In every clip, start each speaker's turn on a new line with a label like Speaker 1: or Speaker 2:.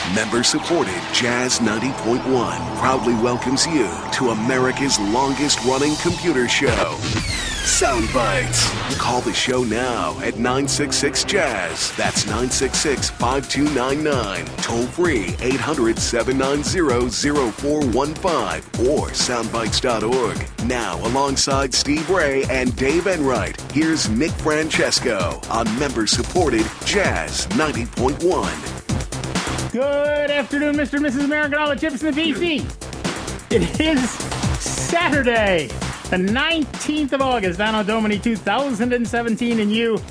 Speaker 1: Member-supported Jazz 90.1 proudly welcomes you to America's longest-running computer show, Sound Bites. Call the show now at 966-JAZZ. That's 966-5299. Toll-free 800-790-0415 or soundbites.org. Now, alongside Steve Ray and Dave Enright, here's Nick Francesco on member-supported Jazz 90.1.
Speaker 2: Good afternoon, Mr. and Mrs. America, all the chips in the PC. It is Saturday, the 19th of August, Anno Domini 2017, and you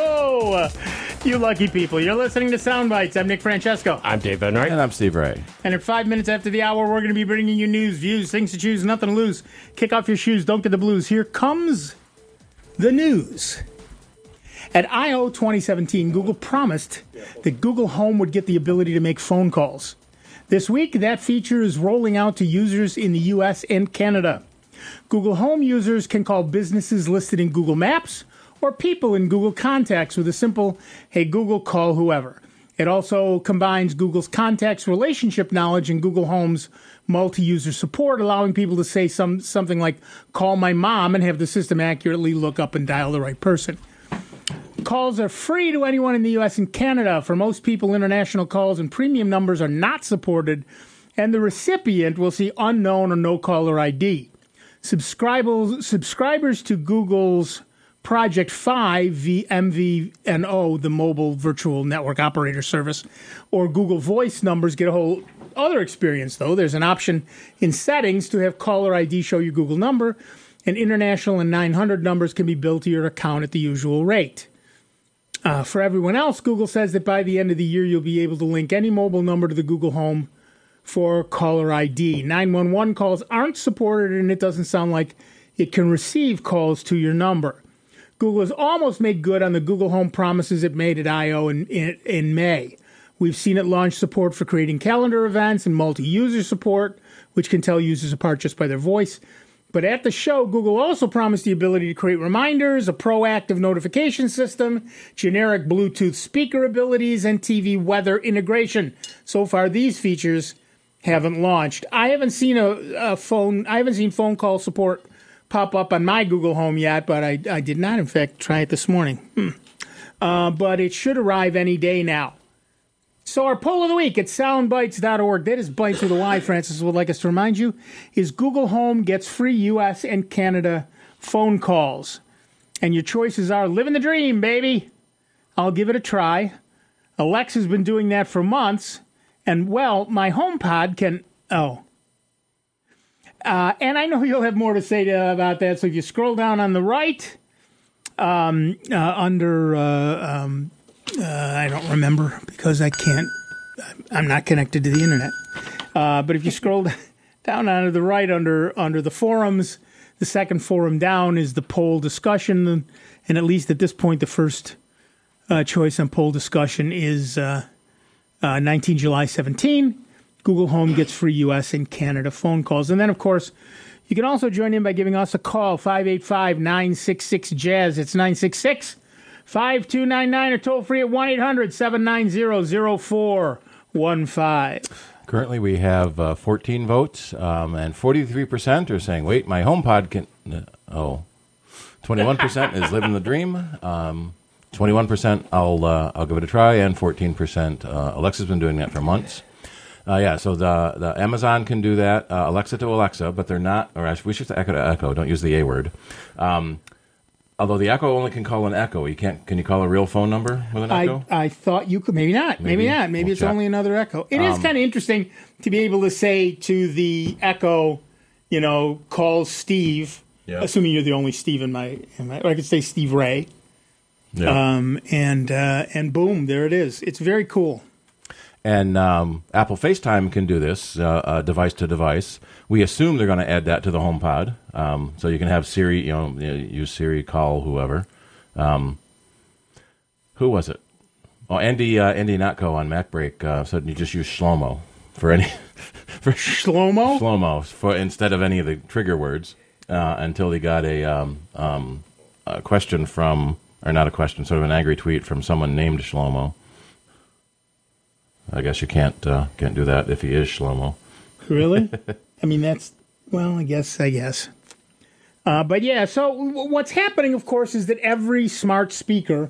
Speaker 2: lucky people. You're listening to Sound Bites. I'm Nick Francesco.
Speaker 3: I'm Dave Enright.
Speaker 4: And I'm Steve Ray.
Speaker 2: And at 5 minutes after the hour, we're going to be bringing you news, views, things to choose, nothing to lose. Kick off your shoes, don't get the blues. Here comes the news. At I/O 2017, Google promised that Google Home would get the ability to make phone calls. This week, that feature is rolling out to users in the U.S. and Canada. Google Home users can call businesses listed in Google Maps or people in Google Contacts with a simple, "Hey Google, call whoever." It also combines Google's contacts relationship knowledge and Google Home's multi-user support, allowing people to say something like, "Call my mom," and have the system accurately look up and dial the right person. Calls are free to anyone in the U.S. and Canada. For most people, international calls and premium numbers are not supported, and the recipient will see unknown or no caller ID. Subscribers to Google's Project 5 MVNO, the Mobile Virtual Network Operator Service, or Google Voice numbers get a whole other experience, though. There's an option in settings to have caller ID show your Google number, and international and 900 numbers can be billed to your account at the usual rate. For everyone else, Google says that by the end of the year, you'll be able to link any mobile number to the Google Home for caller ID. 911 calls aren't supported, and it doesn't sound like it can receive calls to your number. Google has almost made good on the Google Home promises it made at I/O in May. We've seen it launch support for creating calendar events and multi-user support, which can tell users apart just by their voice. But at the show, Google also promised the ability to create reminders, a proactive notification system, generic Bluetooth speaker abilities, and TV weather integration. So far, these features haven't launched. I haven't seen phone call support pop up on my Google Home yet, but I did not, in fact, try it this morning. But it should arrive any day now. So our poll of the week at soundbites.org, that is bites with a Y, Francis would like us to remind you, is Google Home gets free U.S. and Canada phone calls. And your choices are living the dream, baby. I'll give it a try. Alexa's been doing that for months. And, well, my HomePod can... and I know you'll have more to say about that. So if you scroll down on the right, I don't remember because I'm not connected to the internet. But if you scroll down onto the right under the forums, the second forum down is the poll discussion. And at least at this point, the first choice on poll discussion is 19 July 17. Google Home gets free U.S. and Canada phone calls. And then, of course, you can also join in by giving us a call, 585-966-JAZZ. It's 966-5299 or toll free at 1-800-790-0415.
Speaker 4: Currently, we have 14 votes, and 43% are saying, wait, my HomePod can... 21% is living the dream. 21% I'll give it a try, and 14% Alexa's been doing that for months. So the Amazon can do that, Alexa to Alexa, but they're not, or we should say Echo to Echo. Don't use the A word. Although the Echo only can call an Echo. Can you call a real phone number with an Echo?
Speaker 2: I thought you could. Maybe not. Maybe not. Maybe it's only another Echo. It is kind of interesting to be able to say to the Echo, call Steve, assuming you're the only Steve in my or I could say Steve Ray. Yeah. And boom, there it is. It's very cool.
Speaker 4: And Apple FaceTime can do this, device to device. We assume they're going to add that to the HomePod, so you can have Siri, use Siri, call whoever. Who was it? Oh, Andy Natko on MacBreak said you just use Shlomo for
Speaker 2: Shlomo?
Speaker 4: Shlomo for instead of any of the trigger words until he got a question from, or not a question, sort of an angry tweet from someone named Shlomo. I guess you can't do that if he is Shlomo.
Speaker 2: Really? I mean, I guess. But yeah, so what's happening, of course, is that every smart speaker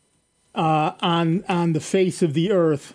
Speaker 2: on the face of the earth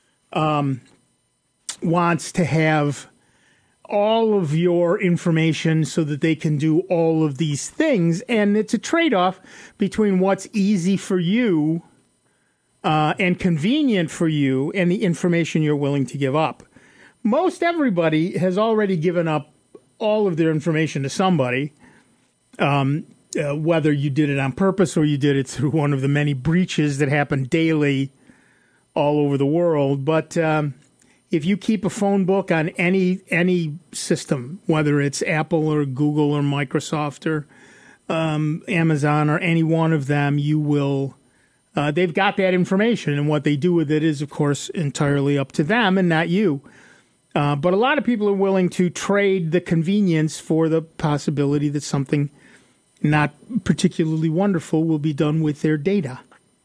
Speaker 2: wants to have all of your information so that they can do all of these things. And it's a trade-off between what's easy for you and convenient for you and the information you're willing to give up. Most everybody has already given up all of their information to somebody, whether you did it on purpose or you did it through one of the many breaches that happen daily all over the world. But if you keep a phone book on any system, whether it's Apple or Google or Microsoft or Amazon or any one of them, you will. They've got that information, and what they do with it is, of course, entirely up to them and not you. But a lot of people are willing to trade the convenience for the possibility that something not particularly wonderful will be done with their data.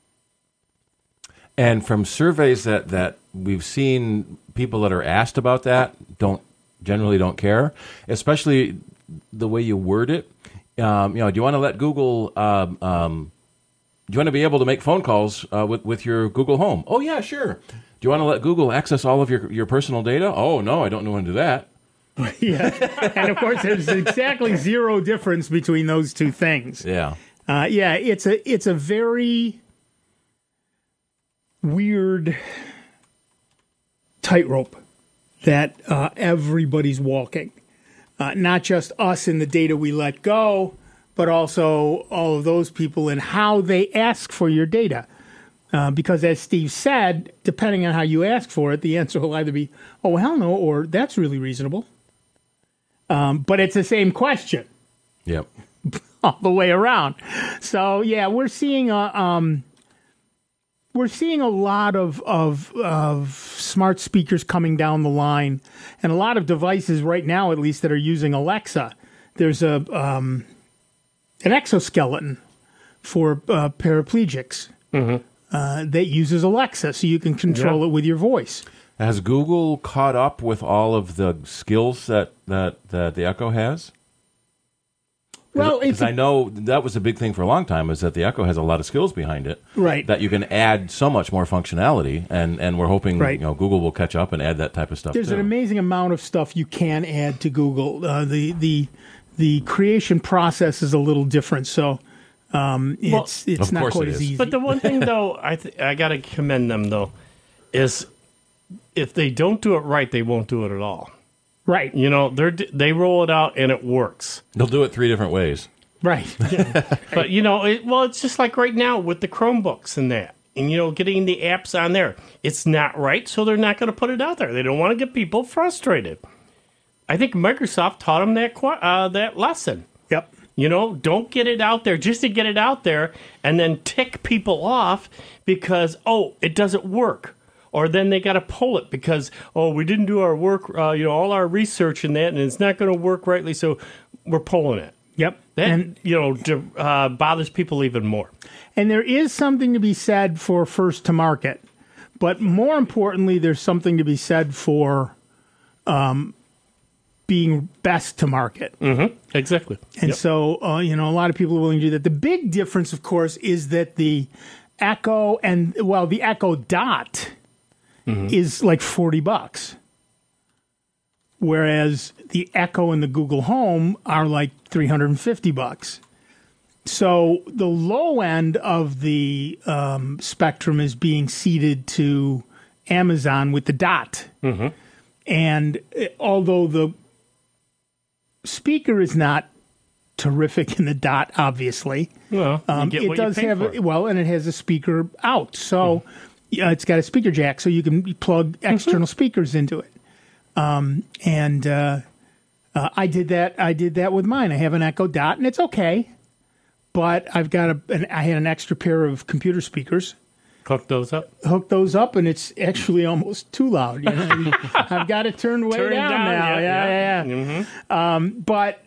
Speaker 4: And from surveys that we've seen, people that are asked about that generally don't care, especially the way you word it. Do you want to let Google? Do you want to be able to make phone calls with your Google Home? Oh yeah, sure. Do you want to let Google access all of your personal data? Oh no, I don't know when to do that.
Speaker 2: Yeah, and of course, there's exactly zero difference between those two things.
Speaker 4: Yeah,
Speaker 2: it's a very weird tightrope that everybody's walking. Not just us in the data we let go, but also all of those people and how they ask for your data. Because as Steve said, depending on how you ask for it, the answer will either be, oh, hell no, or that's really reasonable. But it's the same question.
Speaker 4: Yep.
Speaker 2: All the way around. So, yeah, we're seeing a lot of smart speakers coming down the line, and a lot of devices right now, at least, that are using Alexa. There's an exoskeleton for paraplegics that uses Alexa, so you can control it with your voice.
Speaker 4: Has Google caught up with all of the skills that the Echo has?
Speaker 2: Well,
Speaker 4: because I know that was a big thing for a long time, is that the Echo has a lot of skills behind it.
Speaker 2: Right.
Speaker 4: That you can add so much more functionality, and we're hoping Google will catch up and add that type of stuff.
Speaker 2: There's an amazing amount of stuff you can add to Google. The creation process is a little different, so it's not quite as easy.
Speaker 3: But the one thing, though, I got to commend them, though, is if they don't do it right, they won't do it at all.
Speaker 2: Right.
Speaker 3: They roll it out and it works.
Speaker 4: They'll do it 3 different ways.
Speaker 2: Right.
Speaker 3: But, it's just like right now with the Chromebooks and that. And, getting the apps on there. It's not right, so they're not going to put it out there. They don't want to get people frustrated. I think Microsoft taught them that lesson.
Speaker 2: Yep.
Speaker 3: Don't get it out there just to get it out there and then tick people off because, it doesn't work. Or then they got to pull it because, we didn't do our work, all our research in that, and it's not going to work rightly, so we're pulling it.
Speaker 2: Yep.
Speaker 3: That, bothers people even more.
Speaker 2: And there is something to be said for first to market. But more importantly, there's something to be said for being best to market.
Speaker 3: Mm-hmm. Exactly.
Speaker 2: And so, a lot of people are willing to do that. The big difference, of course, is that the Echo the Echo Dot is like $40, whereas the Echo and the Google Home are like $350. So the low end of the spectrum is being ceded to Amazon with the Dot. Mm-hmm. And although the speaker is not terrific in the Dot, obviously, it does have and it has a speaker out. So it's got a speaker jack, so you can plug external speakers into it. I did that with mine. I have an Echo Dot, and it's okay. But I had an extra pair of computer speakers.
Speaker 3: Hook those up,
Speaker 2: and it's actually almost too loud. I've got it turned way down now. Yeah. Mm-hmm. But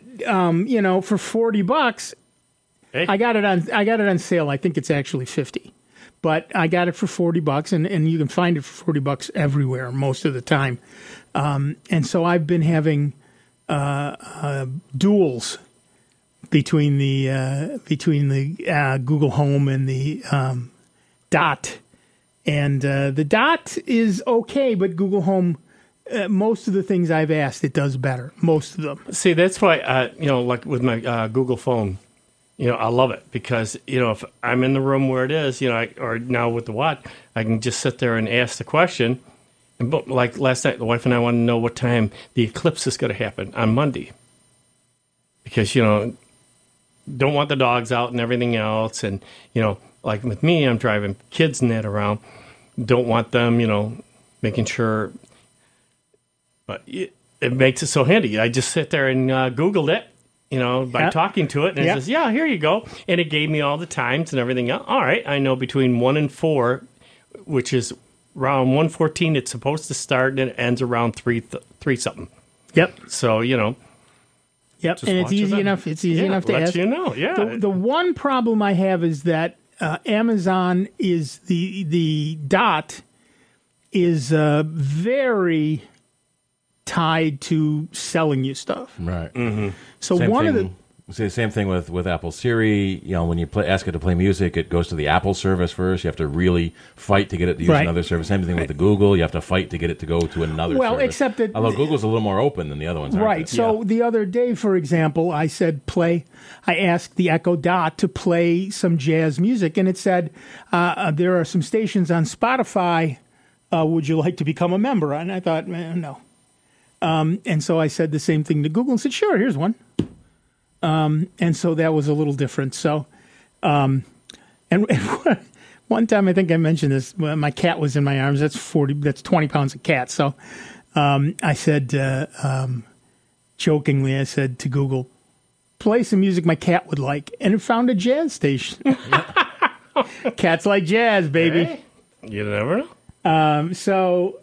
Speaker 2: for $40, hey. I got it on sale. I think it's actually $50. but I got it for $40, and you can find it for $40 everywhere most of the time. And so I've been having duels between the Google Home and the Dot, and the Dot is okay, but Google Home, most of the things I've asked, it does better. Most of them.
Speaker 3: See, that's why like with my Google phone, I love it because if I'm in the room where it is, or now with the Watch, I can just sit there and ask the question. But like last night, the wife and I wanted to know what time the eclipse is going to happen on Monday, because don't want the dogs out and everything else, and like with me, I'm driving kids and that around, don't want them, making sure. But it makes it so handy. I just sit there and Googled it, by talking to it, and it says, "Yeah, here you go," and it gave me all the times and everything else. All right, I know between 1 and 4, which is around 1:14, it's supposed to start, and it ends around 3 something.
Speaker 2: Yep.
Speaker 3: So
Speaker 2: Yep, and it's easy enough. It's easy enough to ask.
Speaker 3: Yeah.
Speaker 2: The one problem I have is that Amazon is the Dot is very tied to selling you stuff.
Speaker 4: Right.
Speaker 2: Mm-hmm. So
Speaker 4: same thing with Apple Siri. When you ask it to play music, it goes to the Apple service first. You have to really fight to get it to use another service. Same thing with the Google. You have to fight to get it to go to another service.
Speaker 2: Well, except that...
Speaker 4: Although Google's a little more open than the other ones, aren't
Speaker 2: right.
Speaker 4: they?
Speaker 2: So the other day, for example, I asked the Echo Dot to play some jazz music, and it said, there are some stations on Spotify. Would you like to become a member? And I thought, no. And so I said the same thing to Google and said, sure, here's one. And so that was a little different. So, and one time I think I mentioned this, my cat was in my arms. That's 20 pounds of cat. So, I said, jokingly, I said to Google, play some music my cat would like. And it found a jazz station. Cats like jazz, baby.
Speaker 3: Hey, you never know.
Speaker 2: So,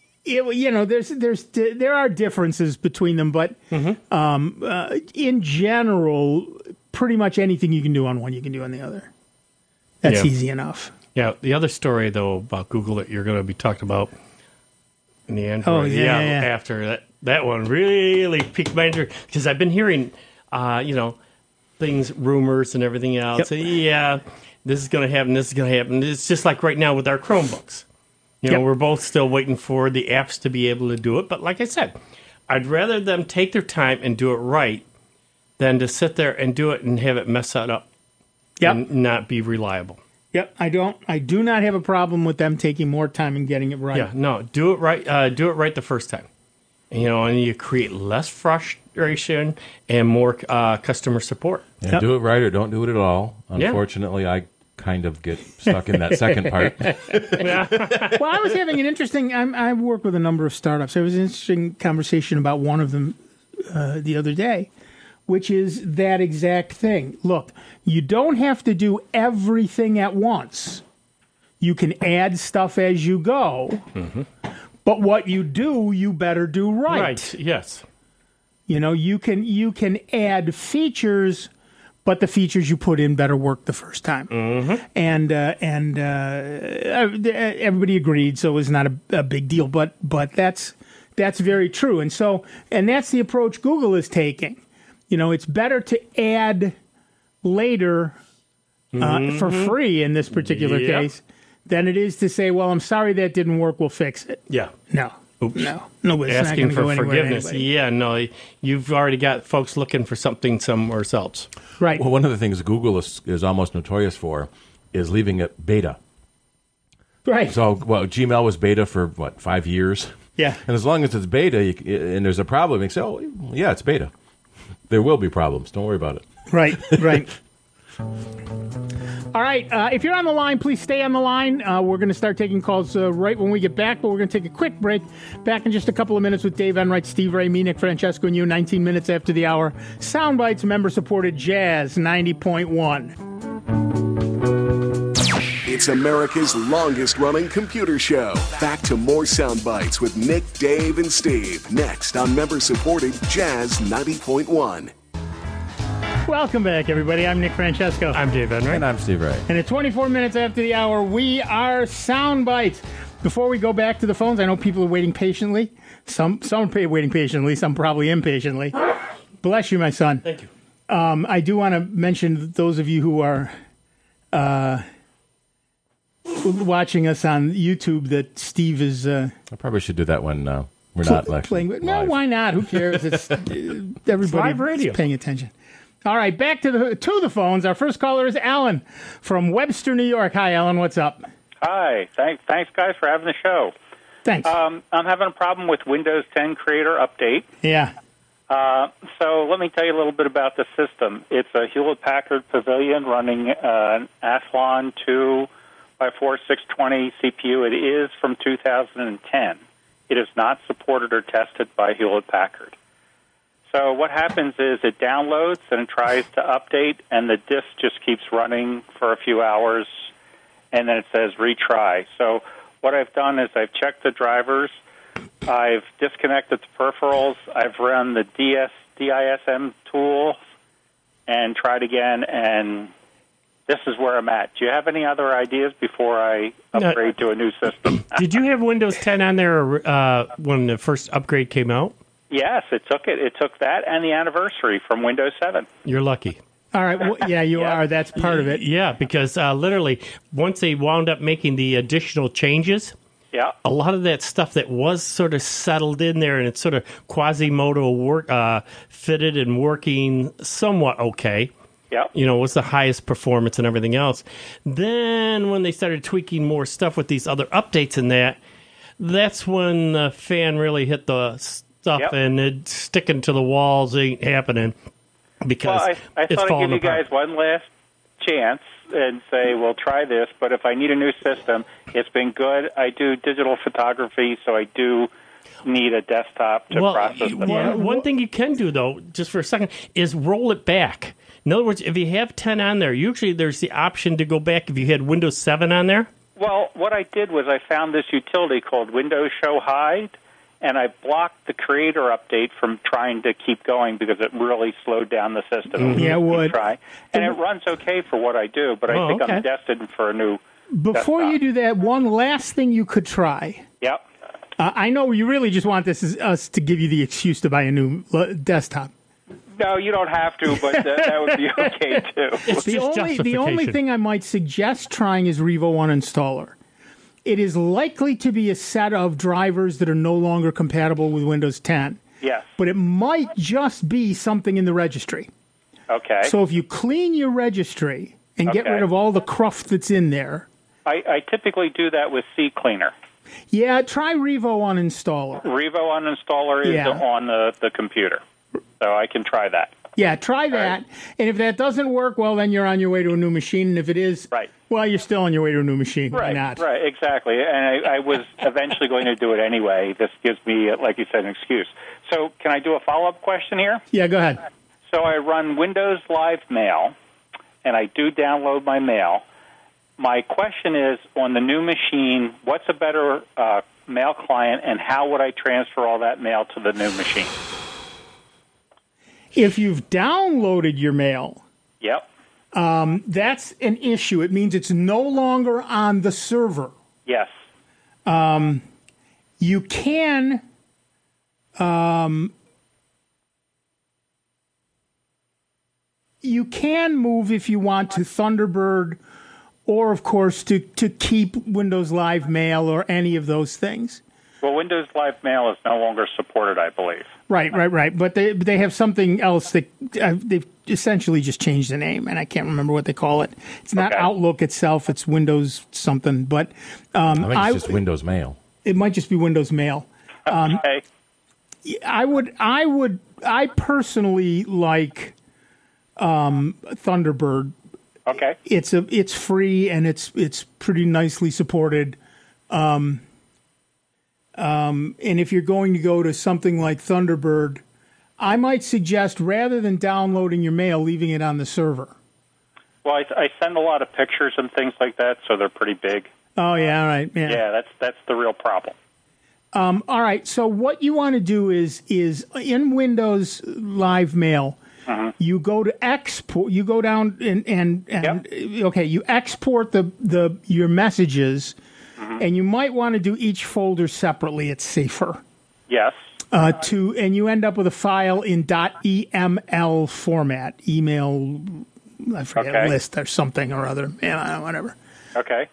Speaker 2: there are differences between them, but in general, pretty much anything you can do on one, you can do on the other. That's easy enough.
Speaker 3: Yeah. The other story, though, about Google that you're going to be talking about in the Android, after that one really piqued my interest, because I've been hearing, things, rumors and everything else.
Speaker 2: Yep.
Speaker 3: Yeah, this is going to happen. This is going to happen. It's just like right now with our Chromebooks. We're both still waiting for the apps to be able to do it. But like I said, I'd rather them take their time and do it right than to sit there and do it and have it mess that up and not be reliable.
Speaker 2: Yep, I do not have a problem with them taking more time and getting it right.
Speaker 3: Yeah, no, do it right. Do it right the first time. And you create less frustration and more customer support.
Speaker 4: Yeah, do it right or don't do it at all. Unfortunately, I kind of get stuck in that second part.
Speaker 2: Well, I was having an interesting... I work with a number of startups. There was an interesting conversation about one of them the other day, which is that exact thing. Look, you don't have to do everything at once. You can add stuff as you go, but what you do, you better do right.
Speaker 3: Right, yes.
Speaker 2: You can add features, but the features you put in better work the first time. And everybody agreed, so it was not a big deal. But that's very true. And that's the approach Google is taking. It's better to add later for free in this particular case than it is to say, well, I'm sorry that didn't work, we'll fix it.
Speaker 3: Yeah.
Speaker 2: No.
Speaker 3: Oops.
Speaker 2: No. Nobody's
Speaker 3: asking
Speaker 2: not
Speaker 3: for
Speaker 2: go
Speaker 3: forgiveness. Yeah, no, you've already got folks looking for something somewhere else.
Speaker 2: Right.
Speaker 4: Well, one of the things Google is almost notorious for is leaving it beta.
Speaker 2: Right.
Speaker 4: So, Gmail was beta for, 5 years?
Speaker 2: Yeah.
Speaker 4: And as long as it's beta and there's a problem, you can say, oh, yeah, it's beta. There will be problems. Don't worry about it.
Speaker 2: Right. All right. If you're on the line, please stay on the line. We're going to start taking calls right when we get back, but we're going to take a quick break. Back in just a couple of minutes with Dave Enright, Steve Ray, me, Nick Francesco, and you, 19 minutes after the hour. Soundbites, member-supported Jazz 90.1.
Speaker 1: It's America's longest-running computer show. Back to more Soundbites with Nick, Dave, and Steve. Next on member-supported Jazz 90.1.
Speaker 2: Welcome back, everybody. I'm Nick Francesco.
Speaker 3: I'm Dave Enright.
Speaker 4: And I'm Steve Ray.
Speaker 2: And at 24 minutes after the hour, we are Sound Bites. Before we go back to the phones, I know people are waiting patiently. Some are waiting patiently, some probably impatiently. Bless you, my son.
Speaker 3: Thank you.
Speaker 2: I do want to mention those of you who are watching us on YouTube that Steve is
Speaker 4: I probably should do that when we're not
Speaker 2: playing.
Speaker 4: live.
Speaker 2: No, why not? Who cares? It's everybody
Speaker 3: live radio.
Speaker 2: paying attention. All right, back to the phones. Our first caller is Alan from Webster, New York. Hi, Alan. What's up?
Speaker 5: Hi. Thanks, guys, for having the show.
Speaker 2: Thanks.
Speaker 5: I'm having a problem with Windows 10 Creator Update.
Speaker 2: Yeah.
Speaker 5: So let me tell you a little bit about the system. It's a Hewlett-Packard Pavilion running an Athlon 2x4620 CPU. It is from 2010. It is not supported or tested by Hewlett-Packard. So what happens is it downloads and it tries to update, and the disk just keeps running for a few hours, and then it says retry. So what I've done is I've checked the drivers, I've disconnected the peripherals, I've run the DISM tool, and tried again, and this is where I'm at. Do you have any other ideas before I upgrade to a new system?
Speaker 3: Did you have Windows 10 on there when the first upgrade came out?
Speaker 5: Yes, it took it. It took that and the anniversary from Windows 7.
Speaker 3: You're lucky.
Speaker 2: All right. Well, yeah, you are. That's part of it.
Speaker 3: Yeah, because literally, once they wound up making the additional changes,
Speaker 5: Yeah.
Speaker 3: a lot of that stuff that was sort of settled in there and it's sort of Quasimodo fitted and working somewhat okay.
Speaker 5: Yep.
Speaker 3: You know, was the highest performance and everything else. Then when they started tweaking more stuff with these other updates and that's when the fan really hit the stuff,
Speaker 5: Yep.
Speaker 3: and it sticking to the walls ain't happening because
Speaker 5: Well, I
Speaker 3: it's
Speaker 5: thought I'd
Speaker 3: falling
Speaker 5: give you
Speaker 3: apart.
Speaker 5: guys one last chance and say, well, try this, but if I need a new system, it's been good. I do digital photography, so I do need a desktop to process the
Speaker 3: one thing you can do, though, just for a second, is roll it back. In other words, if you have 10 on there, usually there's the option to go back if you had Windows 7 on there.
Speaker 5: Well, what I did was I found this utility called Windows Show Hide, and I blocked the Creator update from trying to keep going because it really slowed down the system.
Speaker 2: Yeah, it would.
Speaker 5: Try. And it runs okay for what I do, but I think
Speaker 3: okay.
Speaker 5: I'm destined for a new
Speaker 2: Before
Speaker 5: desktop.
Speaker 2: you do that, one last thing you could try.
Speaker 5: Yep.
Speaker 2: I know you really just want us to give you the excuse to buy a new desktop.
Speaker 5: No, you don't have to, but that would be okay, too.
Speaker 3: It's
Speaker 2: The
Speaker 3: just
Speaker 2: only
Speaker 3: justification.
Speaker 2: thing I might suggest trying is Revo Uninstaller. It is likely to be a set of drivers that are no longer compatible with Windows 10.
Speaker 5: Yes.
Speaker 2: But it might just be something in the registry.
Speaker 5: Okay.
Speaker 2: So if you clean your registry and get
Speaker 5: Okay.
Speaker 2: rid of all the cruft that's in there,
Speaker 5: I typically do that with CCleaner.
Speaker 2: yeah, try Revo Uninstaller.
Speaker 5: Revo Uninstaller is
Speaker 2: Yeah.
Speaker 5: on the computer, so I can try that.
Speaker 2: Yeah, try that. And if that doesn't work, well, then you're on your way to a new machine. And if it is,
Speaker 5: Right.
Speaker 2: well, you're still on your way to a new machine. Why
Speaker 5: Right,
Speaker 2: not?
Speaker 5: right, exactly. And I was eventually going to do it anyway. This gives me, like you said, an excuse. So can I do a follow-up question here?
Speaker 2: Yeah, go ahead.
Speaker 5: So I run Windows Live Mail, and I do download my mail. My question is, on the new machine, what's a better mail client, and how would I transfer all that mail to the new machine?
Speaker 2: If you've downloaded your mail,
Speaker 5: Yep.
Speaker 2: that's an issue. It means it's no longer on the server.
Speaker 5: Yes.
Speaker 2: You can move if you want to Thunderbird or, of course, to keep Windows Live Mail or any of those things.
Speaker 5: Well, Windows Live Mail is no longer supported, I believe.
Speaker 2: Right. But they have something else that they've essentially just changed the name, and I can't remember what they call it. It's not
Speaker 5: Okay.
Speaker 2: Outlook itself; it's Windows something. But
Speaker 4: I think it's just Windows Mail.
Speaker 2: it might just be Windows Mail.
Speaker 5: Okay.
Speaker 2: I personally like Thunderbird.
Speaker 5: Okay.
Speaker 2: It's free and it's pretty nicely supported. And if you're going to go to something like Thunderbird, I might suggest rather than downloading your mail, leaving it on the server.
Speaker 5: Well, I send a lot of pictures and things like that, so they're pretty big.
Speaker 2: Oh yeah, all right, yeah.
Speaker 5: Yeah, that's the real problem.
Speaker 2: All right. So what you want to do is in Windows Live Mail, You go to export. You go down and okay. You export your messages, and you might want to do each folder separately. It's safer.
Speaker 5: Yes.
Speaker 2: And you end up with a file in .eml format, email, I forget, list or something or other, whatever.
Speaker 5: Okay.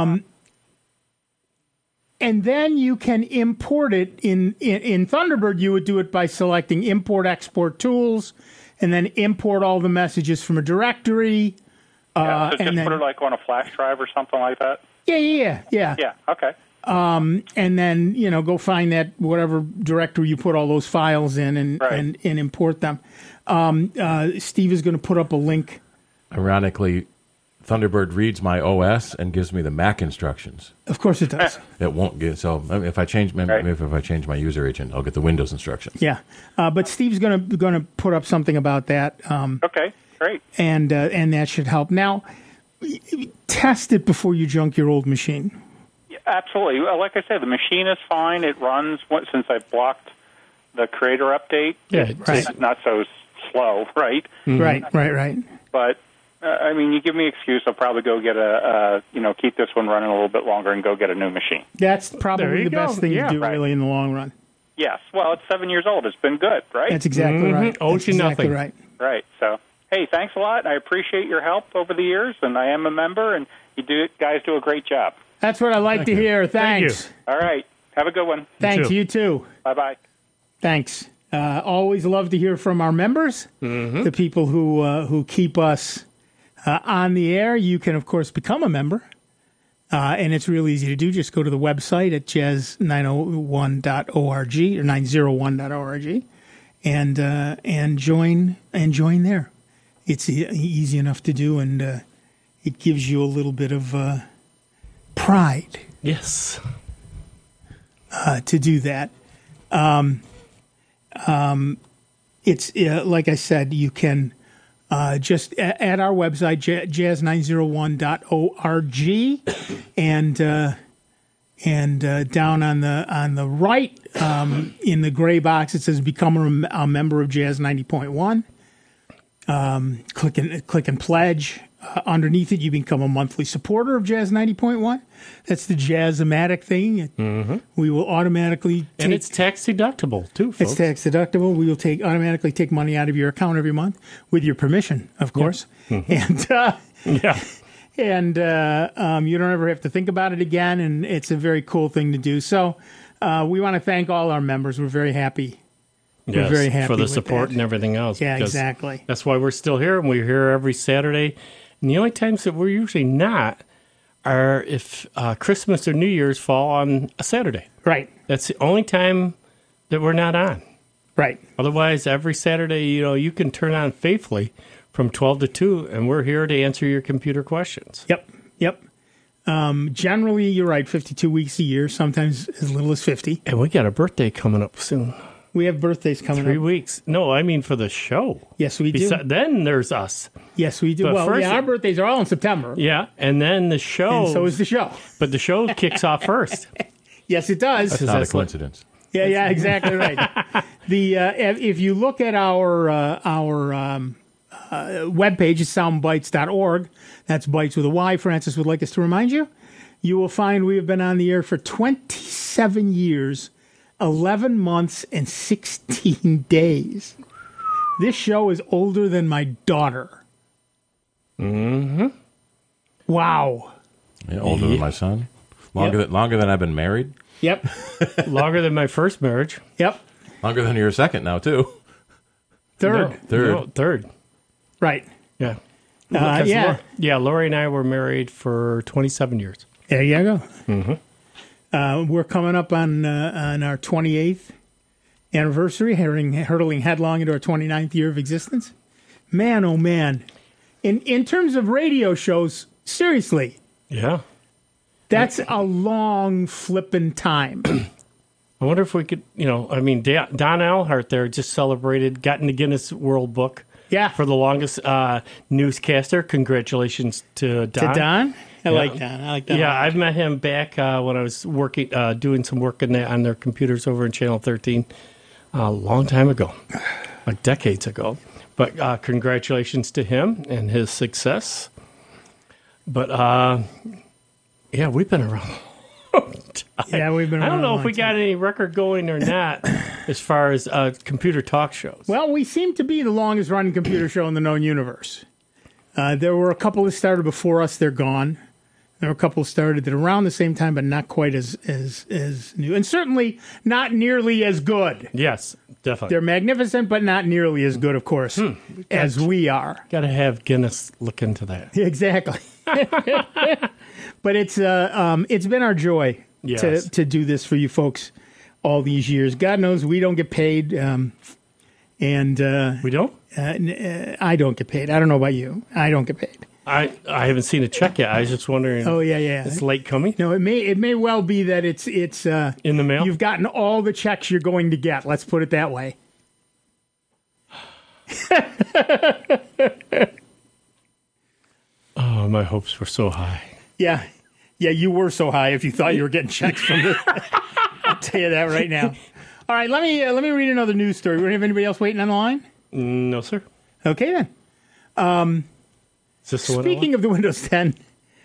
Speaker 2: And then you can import it in Thunderbird. You would do it by selecting Import Export Tools, and then import all the messages from a directory.
Speaker 5: So
Speaker 2: and
Speaker 5: just
Speaker 2: then,
Speaker 5: put it like on a flash drive or something like that.
Speaker 2: Yeah.
Speaker 5: Yeah. Okay.
Speaker 2: And then go find that whatever directory you put all those files in and import them. Steve is going to put up a link.
Speaker 4: Ironically, Thunderbird reads my OS and gives me the Mac instructions.
Speaker 2: Of course it does.
Speaker 4: It won't get if I change maybe if I change my user agent, I'll get the Windows instructions.
Speaker 2: Yeah, but Steve's going to put up something about that.
Speaker 5: Okay, great.
Speaker 2: And that should help. Now, test it before you junk your old machine.
Speaker 5: Yeah, absolutely. Well, like I said, the machine is fine. It runs since I blocked the creator update.
Speaker 3: Yeah,
Speaker 5: it's not so slow, right?
Speaker 2: Mm-hmm. Right.
Speaker 5: But you give me an excuse, I'll probably go get keep this one running a little bit longer and go get a new machine.
Speaker 2: That's probably the best thing to do, really, in the long run.
Speaker 5: Yes. Well, it's 7 years old. It's been good, right?
Speaker 2: That's exactly right.
Speaker 3: Owes you nothing.
Speaker 2: Right.
Speaker 5: Right. So, hey, thanks a lot. I appreciate your help over the years, and I am a member, and guys do a great job.
Speaker 2: That's what I like to hear. Thanks.
Speaker 3: Thank
Speaker 5: you. All right. Have a good one.
Speaker 2: Thanks. You too.
Speaker 5: Bye-bye.
Speaker 2: Thanks. Always love to hear from our members, the people who keep us on the air. You can, of course, become a member, and it's real easy to do. Just go to the website at jazz901.org or 901.org and join there. It's easy enough to do, and it gives you a little bit of pride.
Speaker 3: Yes.
Speaker 2: To do that. It's like I said, you can just at our website, jazz901.org, and down on the right in the gray box it says "Become a member of Jazz 90.1." Click and pledge. Underneath it, you become a monthly supporter of Jazz 90.1. That's the Jazz-O-Matic thing. We will automatically
Speaker 3: and it's tax deductible too, folks.
Speaker 2: It's tax deductible. We will automatically take money out of your account every month with your permission, of course. And and you don't ever have to think about it again. And it's a very cool thing to do. So we want to thank all our members. We're very happy. We're very happy
Speaker 3: for the
Speaker 2: with
Speaker 3: support
Speaker 2: that.
Speaker 3: and everything else.
Speaker 2: Yeah, exactly.
Speaker 3: That's why we're still here, and we're here every Saturday. And the only times that we're usually not are if Christmas or New Year's fall on a Saturday.
Speaker 2: Right.
Speaker 3: That's the only time that we're not on.
Speaker 2: Right.
Speaker 3: Otherwise, every Saturday, you can turn on faithfully from 12 to 2, and we're here to answer your computer questions.
Speaker 2: Yep. Generally, you're right, 52 weeks a year, sometimes as little as 50.
Speaker 3: And we got a birthday coming up soon.
Speaker 2: We have birthdays coming
Speaker 3: 3
Speaker 2: up.
Speaker 3: weeks. No, I mean for the show.
Speaker 2: Yes, we do.
Speaker 3: Then there's us.
Speaker 2: Yes, we do.
Speaker 3: But
Speaker 2: Well,
Speaker 3: first,
Speaker 2: our birthdays are all in September.
Speaker 3: Yeah, and then the show.
Speaker 2: And so is the show.
Speaker 3: But the show kicks off first.
Speaker 2: Yes, it does.
Speaker 4: That's not a coincidence.
Speaker 2: Yeah, exactly right. If you look at our webpage, it's soundbites.org. That's Bites with a Y. Francis would like us to remind you. You will find we have been on the air for 27 years, 11 months, and 16 days. This show is older than my daughter.
Speaker 3: Mm-hmm.
Speaker 2: Wow.
Speaker 4: Yeah, older than my son. Longer than I've been married.
Speaker 2: Yep.
Speaker 3: Longer than my first marriage.
Speaker 2: Yep.
Speaker 4: Longer than your second now, too.
Speaker 2: Third.
Speaker 3: Third.
Speaker 2: Right.
Speaker 3: Yeah. Lori and I were married for 27 years.
Speaker 2: There you go.
Speaker 3: Mm-hmm.
Speaker 2: We're coming up on our 28th anniversary, hurtling headlong into our 29th year of existence. Man, oh man. In terms of radio shows, seriously.
Speaker 3: Yeah.
Speaker 2: That's a long flippin' time.
Speaker 3: I wonder if we could, Don Alhart there just celebrated, got in the Guinness World Book.
Speaker 2: Yeah.
Speaker 3: For the longest newscaster. Congratulations to Don.
Speaker 2: To Don? I like that.
Speaker 3: Yeah, I've met him back when I was working, doing some work on their computers over in Channel 13 a long time ago, like decades ago. But congratulations to him and his success. But yeah, we've been around.
Speaker 2: Yeah, we've been around.
Speaker 3: I don't know
Speaker 2: a
Speaker 3: if we
Speaker 2: long
Speaker 3: got
Speaker 2: time.
Speaker 3: any record going or not as far as computer talk shows.
Speaker 2: Well, we seem to be the longest running computer show in the known universe. There were a couple that started before us. They're gone. There were a couple started at around the same time, but not quite as new. And certainly not nearly as good.
Speaker 3: Yes, definitely.
Speaker 2: They're magnificent, but not nearly as good, of course, as we are.
Speaker 3: Got to have Guinness look into that.
Speaker 2: Exactly. But it's been our joy
Speaker 3: Yes.
Speaker 2: to do this for you folks all these years. God knows we don't get paid, and
Speaker 3: We don't?
Speaker 2: I don't get paid. I don't know about you. I don't get paid.
Speaker 3: I haven't seen a check yet. I was just wondering.
Speaker 2: Oh yeah.
Speaker 3: It's late coming
Speaker 2: No, it may well be that it's
Speaker 3: in the mail.
Speaker 2: you've gotten all the checks you're going to get. Let's put it that way.
Speaker 3: Oh, my hopes were so high.
Speaker 2: Yeah, you were so high if you thought you were getting checks from the. I'll tell you that right now. All right, let me read another news story. We don't have anybody else waiting on the line?
Speaker 3: No, sir.
Speaker 2: Okay then.
Speaker 3: Is this the one I
Speaker 2: Speaking of the Windows 10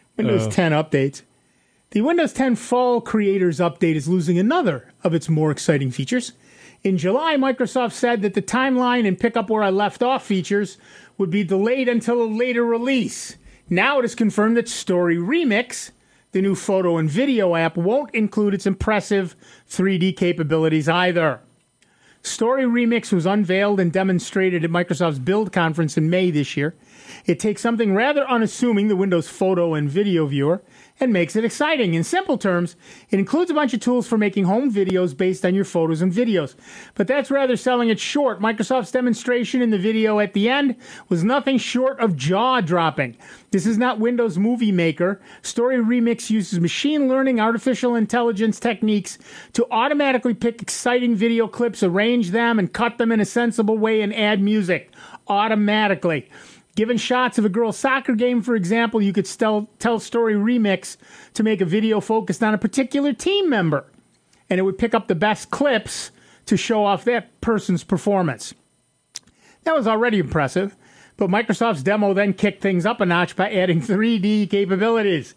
Speaker 2: updates, the Windows 10 Fall Creators Update is losing another of its more exciting features. In July, Microsoft said that the timeline and pick up where I left off features would be delayed until a later release. Now it is confirmed that Story Remix, the new photo and video app, won't include its impressive 3D capabilities either. Story Remix was unveiled and demonstrated at Microsoft's Build conference in May this year. It takes something rather unassuming, the Windows photo and video viewer, and makes it exciting. In simple terms, it includes a bunch of tools for making home videos based on your photos and videos. But that's rather selling it short. Microsoft's demonstration in the video at the end was nothing short of jaw-dropping. This is not Windows Movie Maker. Story Remix uses machine learning, artificial intelligence techniques to automatically pick exciting video clips, arrange them, and cut them in a sensible way and add music automatically. Given shots of a girls' soccer game, for example, you could tell Story Remix to make a video focused on a particular team member, and it would pick up the best clips to show off that person's performance. That was already impressive, but Microsoft's demo then kicked things up a notch by adding 3D capabilities.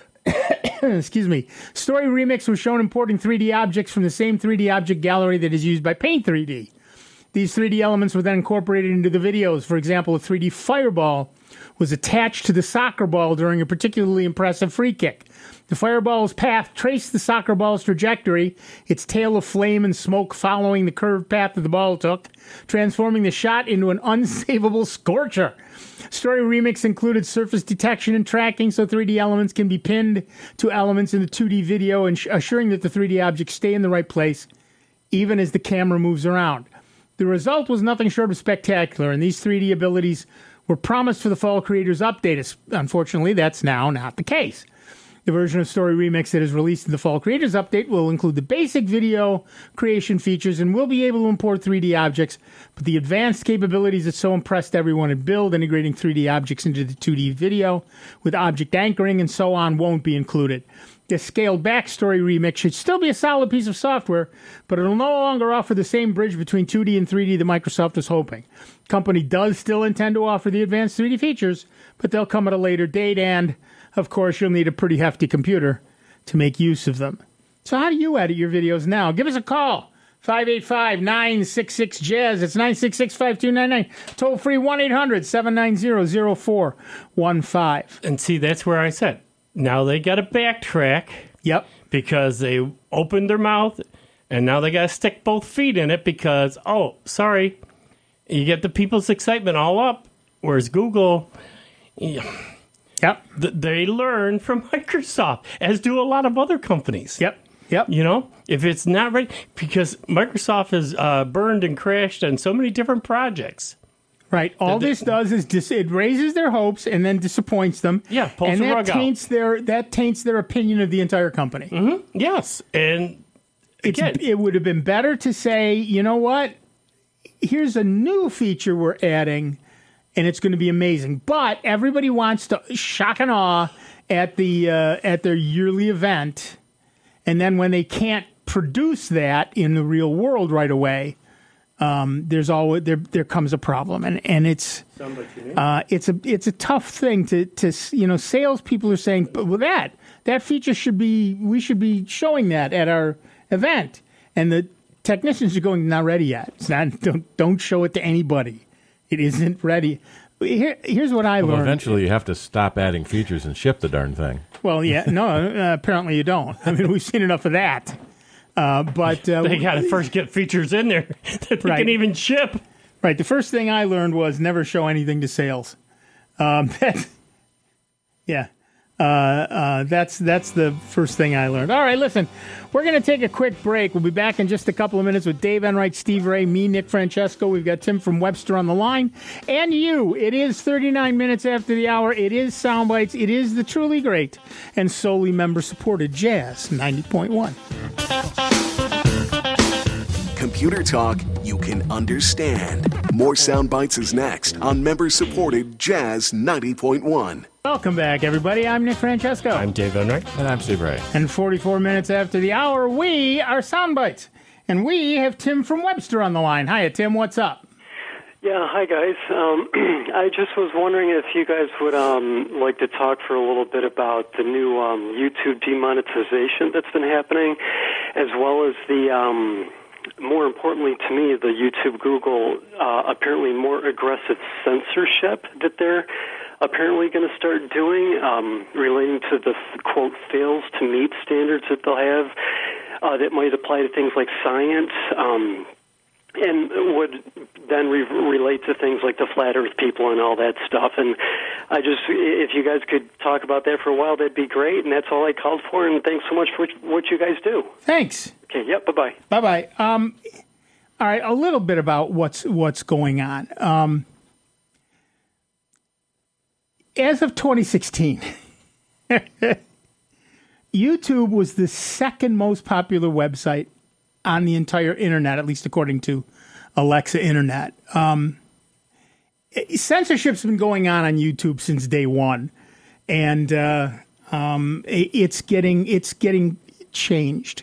Speaker 2: Excuse me. Story Remix was shown importing 3D objects from the same 3D object gallery that is used by Paint 3D. These 3D elements were then incorporated into the videos. For example, a 3D fireball was attached to the soccer ball during a particularly impressive free kick. The fireball's path traced the soccer ball's trajectory, its tail of flame and smoke following the curved path that the ball took, transforming the shot into an unsavable scorcher. Story Remix included surface detection and tracking so 3D elements can be pinned to elements in the 2D video, assuring that the 3D objects stay in the right place even as the camera moves around. The result was nothing short of spectacular, and these 3D abilities were promised for the Fall Creators Update. Unfortunately, that's now not the case. The version of Story Remix that is released in the Fall Creators Update will include the basic video creation features and will be able to import 3D objects, but the advanced capabilities that so impressed everyone at Build, integrating 3D objects into the 2D video with object anchoring and so on, won't be included. The scaled-back Story Remix should still be a solid piece of software, but it'll no longer offer the same bridge between 2D and 3D that Microsoft was hoping. The company does still intend to offer the advanced 3D features, but they'll come at a later date, and, of course, you'll need a pretty hefty computer to make use of them. So how do you edit your videos now? Give us a call. 585-966-JAZZ. It's 966-5299. Toll free 1-800-790-0415.
Speaker 3: And see, that's where I said, now they got to backtrack.
Speaker 2: Yep.
Speaker 3: Because they opened their mouth, and now they got to stick both feet in it because, oh, sorry, you get the people's excitement all up. Whereas Google,
Speaker 2: Yep.
Speaker 3: they learn from Microsoft, as do a lot of other companies.
Speaker 2: Yep.
Speaker 3: You know, if it's not right, because Microsoft has burned and crashed on so many different projects.
Speaker 2: Right. All this does is it raises their hopes and then disappoints them.
Speaker 3: Yeah, pulls
Speaker 2: and
Speaker 3: the
Speaker 2: that
Speaker 3: rug
Speaker 2: taints
Speaker 3: out.
Speaker 2: that taints their opinion of the entire company.
Speaker 3: Mm-hmm. Yes, and again,
Speaker 2: It would have been better to say, you know what? Here's a new feature we're adding, and it's going to be amazing. But everybody wants to shock and awe at their yearly event, and then when they can't produce that in the real world right away, there's always there comes a problem, and it's a tough thing to salespeople are saying, but with that feature we should be showing that at our event, and the technicians are going, not ready yet. It's not. Don't show it to anybody. It isn't ready. Here's what I learned.
Speaker 4: Eventually, you have to stop adding features and ship the darn thing.
Speaker 2: Well, yeah, no, apparently you don't. I mean, we've seen enough of that. But
Speaker 3: they got to first get features in there that they can even ship.
Speaker 2: Right. The first thing I learned was never show anything to sales. That's the first thing I learned. All right, listen, we're going to take a quick break. We'll be back in just a couple of minutes with Dave Enright, Steve Ray, me, Nick Francesco. We've got Tim from Webster on the line, and you. It is 39 minutes after the hour. It is Soundbites. It is the truly great and solely member-supported Jazz 90.1.
Speaker 1: Computer talk you can understand. More Soundbites is next on member-supported Jazz 90.1.
Speaker 2: Welcome back, everybody. I'm Nick Francesco.
Speaker 3: I'm Dave Enright.
Speaker 4: And I'm Steve Ray.
Speaker 2: And 44 minutes after the hour, we are Soundbites. And we have Tim from Webster on the line. Hiya, Tim. What's up?
Speaker 6: Yeah, hi, guys. I just was wondering if you guys would like to talk for a little bit about the new YouTube demonetization that's been happening, as well as the... more importantly to me, the YouTube Google apparently more aggressive censorship that they're apparently going to start doing relating to the, quote, fails to meet standards that they'll have that might apply to things like science and would then relate to things like the flat earth people and all that stuff. And I just, if you guys could talk about that for a while, that'd be great. And that's all I called for. And thanks so much for what you guys do.
Speaker 2: Thanks.
Speaker 6: Okay, yep, bye-bye.
Speaker 2: Bye-bye. All right, a little bit about what's going on. As of 2016, YouTube was the second most popular website on the entire internet, at least according to Alexa Internet. Censorship's been going on YouTube since day one, and it's getting changed.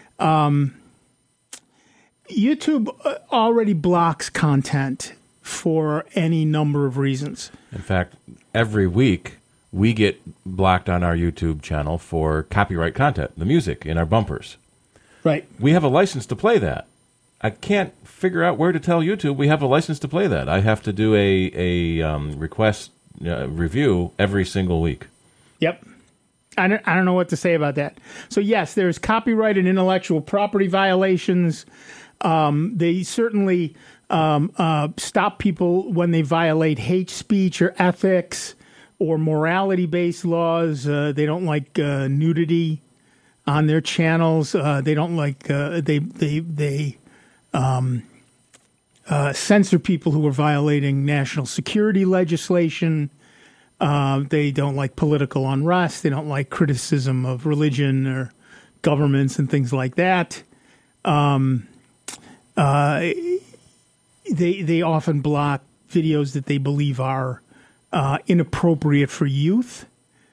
Speaker 2: YouTube already blocks content for any number of reasons.
Speaker 4: In fact, every week we get blocked on our YouTube channel for copyright content, the music in our bumpers.
Speaker 2: Right.
Speaker 4: We have a license to play that. I can't figure out where to tell YouTube we have a license to play that. I have to do a request review every single week.
Speaker 2: Yep. I don't know what to say about that. So, yes, there's copyright and intellectual property violations. They certainly stop people when they violate hate speech or ethics or morality-based laws. They don't like nudity on their channels. They don't like they censor people who are violating national security legislation. They don't like political unrest. They don't like criticism of religion or governments and things like that. They often block videos that they believe are inappropriate for youth.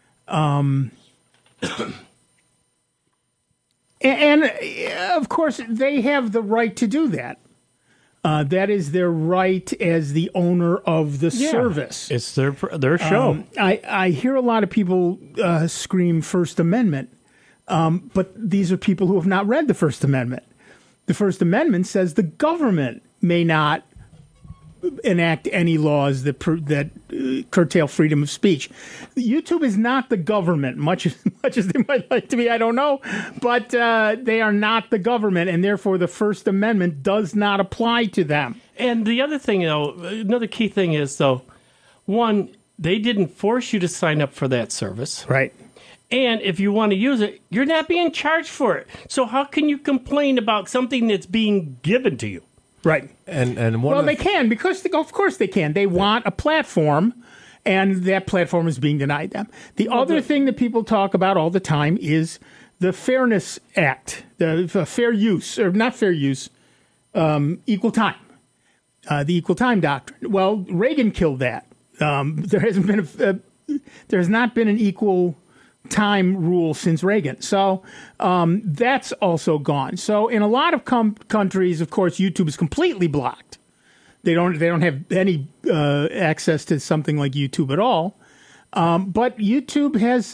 Speaker 2: And of course, they have the right to do that. That is their right as the owner of the service.
Speaker 3: It's their show.
Speaker 2: I hear a lot of people scream First Amendment, but these are people who have not read the First Amendment. The First Amendment says the government may not enact any laws that curtail freedom of speech. YouTube is not the government, much as they might like to be. I don't know, but they are not the government, and therefore the First Amendment does not apply to them.
Speaker 3: And the other thing, though, another key thing is, though, one, they didn't force you to sign up for that service.
Speaker 2: Right.
Speaker 3: And if you want to use it, you're not being charged for it. So how can you complain about something that's being given to you?
Speaker 2: Right.
Speaker 4: And
Speaker 2: well, they can, because of course they can. They want a platform, and that platform is being denied them. The other thing that people talk about all the time is the Fairness Act, the fair use, or not fair use, equal time, the equal time doctrine. Well, Reagan killed that. There has not been an equal time rule since Reagan. So that's also gone. So in a lot of countries, of course, YouTube is completely blocked. They don't have any access to something like YouTube at all. But YouTube has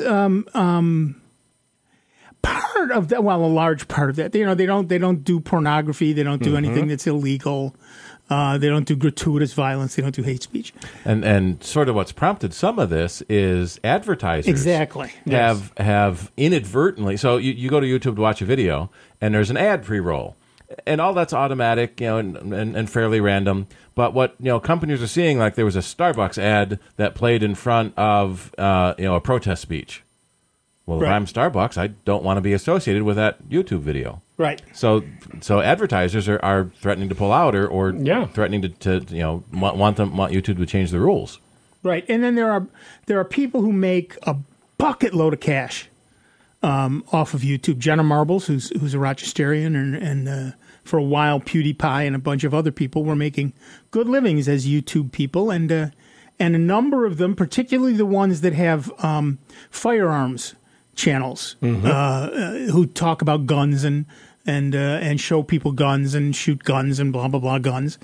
Speaker 2: part of that. Well, a large part of that. They don't do pornography. They don't do anything that's illegal. They don't do gratuitous violence. They don't do hate speech.
Speaker 4: And sort of what's prompted some of this is advertisers
Speaker 2: exactly
Speaker 4: have inadvertently. So you go to YouTube to watch a video, and there's an ad pre-roll. And all that's automatic, and fairly random. But what companies are seeing, like there was a Starbucks ad that played in front of a protest speech. Well, if I'm Starbucks, I don't want to be associated with that YouTube video. Right. So advertisers are threatening to pull out or threatening to want YouTube to change the rules.
Speaker 2: Right. And then there are people who make a bucket load of cash off of YouTube. Jenna Marbles, who's a Rochesterian, and for a while PewDiePie and a bunch of other people were making good livings as YouTube people, and a number of them, particularly the ones that have firearms channels, who talk about guns and show people guns and shoot guns and blah blah blah guns.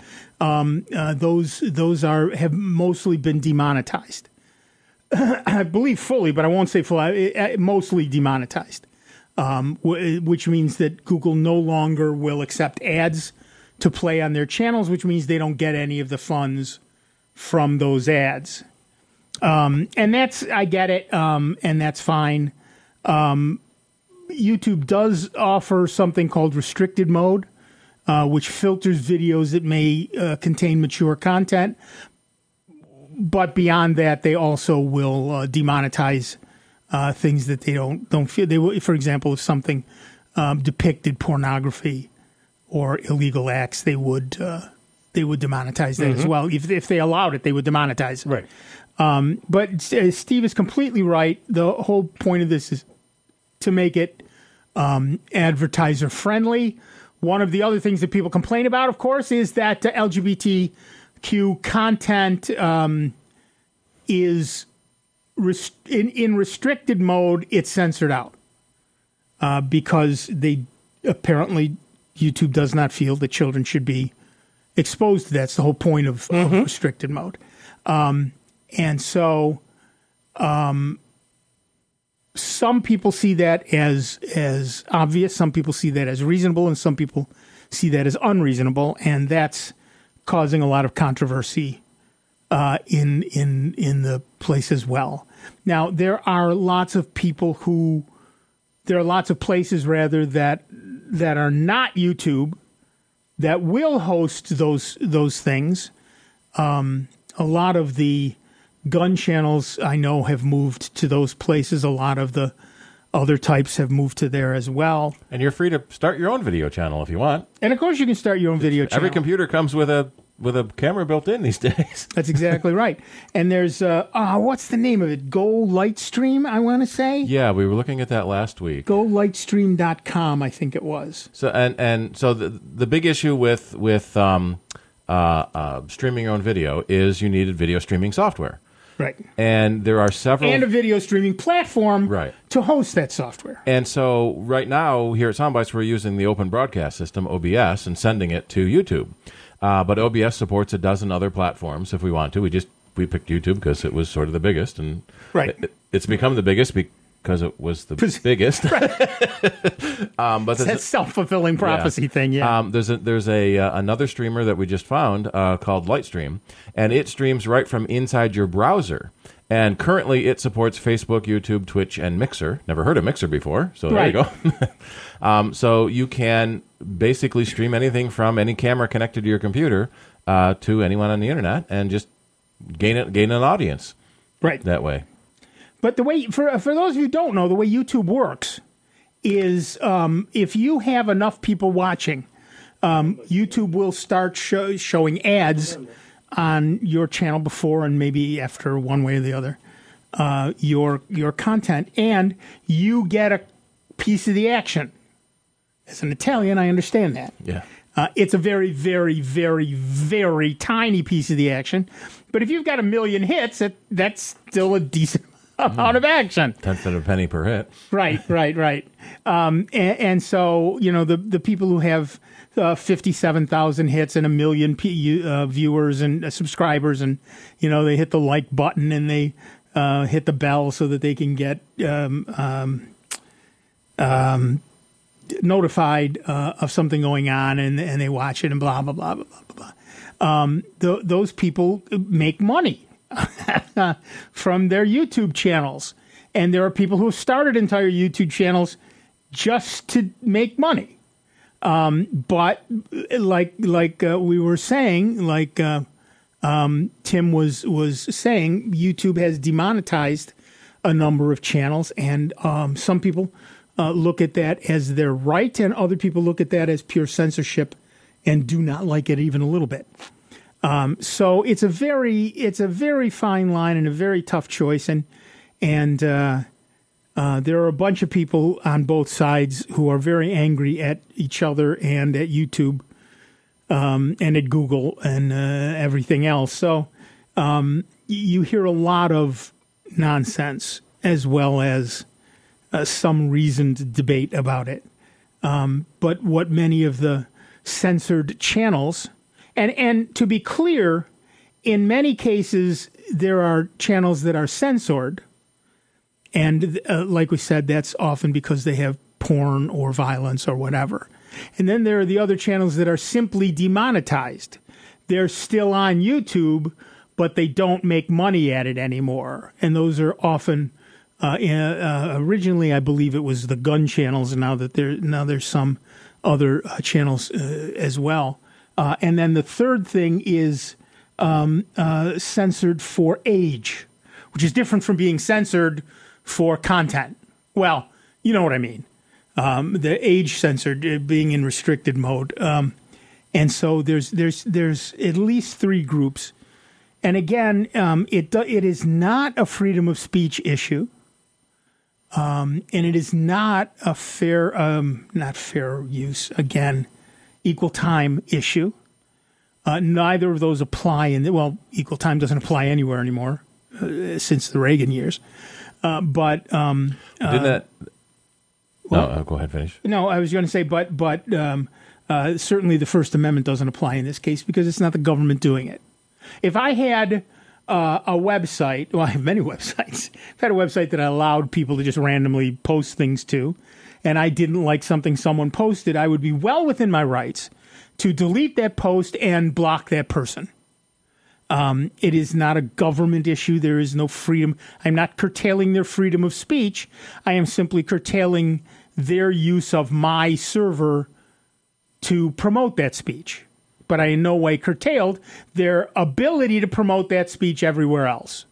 Speaker 2: Those have mostly been demonetized. I believe fully, but I won't say fully. Mostly demonetized, which means that Google no longer will accept ads to play on their channels, which means they don't get any of the funds from those ads. And I get it, and that's fine. YouTube does offer something called restricted mode, which filters videos that may contain mature content. But beyond that, they also will demonetize things that they don't feel. They will, for example, if something depicted pornography or illegal acts, they would demonetize that as well. If they allowed it, they would demonetize it.
Speaker 3: Right.
Speaker 2: But Steve is completely right. The whole point of this is to make it advertiser friendly. One of the other things that people complain about, of course, is that LGBTQ content is in restricted mode. It's censored out because apparently YouTube does not feel that children should be exposed to that. That's the whole point of restricted mode. And so some people see that as obvious. Some people see that as reasonable, and some people see that as unreasonable, and that's causing a lot of controversy in the place as well. Now, there are lots of places rather that are not YouTube that will host those things. A lot of the gun channels I know have moved to those places. A lot of the other types have moved to there as well.
Speaker 4: And you're free to start your own video channel if you want.
Speaker 2: And of course you can start your own video channel.
Speaker 4: Every computer comes with a camera built in these days.
Speaker 2: That's exactly right. And there's what's the name of it? Go Lightstream, I want to say.
Speaker 4: Yeah, we were looking at that last week.
Speaker 2: GoLightstream.com, I think it was.
Speaker 4: So and so the big issue with streaming your own video is you needed video streaming software.
Speaker 2: Right.
Speaker 4: And there are several...
Speaker 2: And a video streaming platform to host that software.
Speaker 4: And so right now, here at Soundbites, we're using the Open Broadcast System, OBS, and sending it to YouTube. But OBS supports a dozen other platforms if we want to. We picked YouTube because it was sort of the biggest. And it's become the biggest because it was the biggest.
Speaker 2: But it's that self-fulfilling prophecy thing, yeah.
Speaker 4: There's another streamer that we just found called Lightstream, and it streams right from inside your browser. And currently it supports Facebook, YouTube, Twitch, and Mixer. Never heard of Mixer before, so there you go. So you can basically stream anything from any camera connected to your computer to anyone on the internet and just gain an audience that way.
Speaker 2: But the way, for those of you who don't know, the way YouTube works is if you have enough people watching, YouTube will start showing ads on your channel before and maybe after, one way or the other, your content, and you get a piece of the action. As an Italian, I understand that.
Speaker 4: Yeah.
Speaker 2: It's a very, very, very, very tiny piece of the action. But if you've got 1 million hits, that's still a decent amount of action.
Speaker 4: 10th of a penny per hit.
Speaker 2: Right. And so, the people who have 57,000 hits and 1 million viewers and subscribers, and, they hit the like button and they hit the bell so that they can get notified of something going on, and they watch it and blah, blah, blah, blah, blah, blah. Those people make money from their YouTube channels. And there are people who have started entire YouTube channels just to make money. But like we were saying, Tim was saying, YouTube has demonetized a number of channels, and some people look at that as their right, and other people look at that as pure censorship and do not like it even a little bit. So it's a very fine line and a very tough choice, and there are a bunch of people on both sides who are very angry at each other and at YouTube and at Google and everything else. So you hear a lot of nonsense as well as some reasoned debate about it. But what many of the censored channels, and to be clear, in many cases there are channels that are censored. And like we said, that's often because they have porn or violence or whatever. And then there are the other channels that are simply demonetized. They're still on YouTube, but they don't make money at it anymore. And those are often, originally I believe it was the gun channels, and now there's some other channels as well. And then the third thing is censored for age, which is different from being censored for content. Well, you know what I mean. The age censored, being in restricted mode. And so there's at least three groups. And again, it is not a freedom of speech issue. And it is not a not fair use, again, equal time issue. Neither of those apply equal time doesn't apply anywhere anymore since the Reagan years. But didn't that?
Speaker 4: No, go ahead, finish.
Speaker 2: No, I was going to say, but certainly the First Amendment doesn't apply in this case because it's not the government doing it. If I had a website, well, I have many websites. If I had a website that I allowed people to just randomly post things to, and I didn't like something someone posted, I would be well within my rights to delete that post and block that person. It is not a government issue. There is no freedom. I'm not curtailing their freedom of speech. I am simply curtailing their use of my server to promote that speech. But I in no way curtailed their ability to promote that speech everywhere else.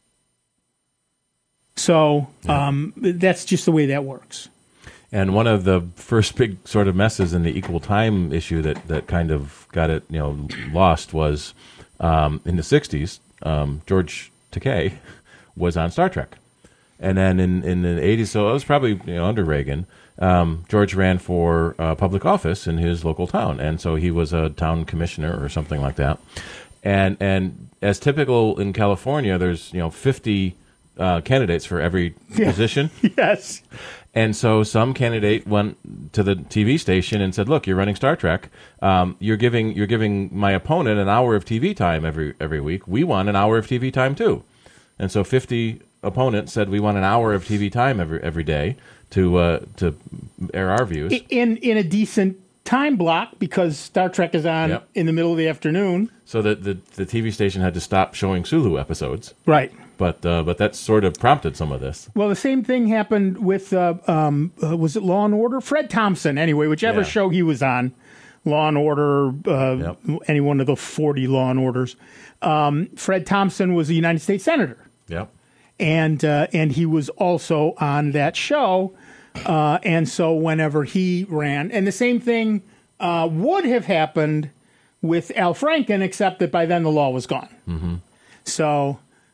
Speaker 2: So that's just the way that works.
Speaker 4: And one of the first big sort of messes in the equal time issue that kind of got it lost was in the 60s, George Takei was on Star Trek. And then in the 80s, so it was probably under Reagan, George ran for public office in his local town. And so he was a town commissioner or something like that. And as typical in California, there's 50 candidates for every position.
Speaker 2: Yes.
Speaker 4: And so some candidate went to the TV station and said, "Look, you're running Star Trek. You're giving my opponent an hour of TV time every week. We want an hour of TV time too." And so 50 opponents said, "We want an hour of TV time every day to air our views
Speaker 2: in a decent time block because Star Trek is on in the middle of the afternoon."
Speaker 4: So that the TV station had to stop showing Sulu episodes.
Speaker 2: Right.
Speaker 4: But that sort of prompted some of this.
Speaker 2: Well, the same thing happened with, was it Law & Order? Fred Thompson, anyway, whichever show he was on, Law & Order, any one of the 40 Law & Orders. Fred Thompson was a United States Senator.
Speaker 4: Yep.
Speaker 2: And he was also on that show. And so whenever he ran, and the same thing would have happened with Al Franken, except that by then the law was gone. Mm-hmm. So...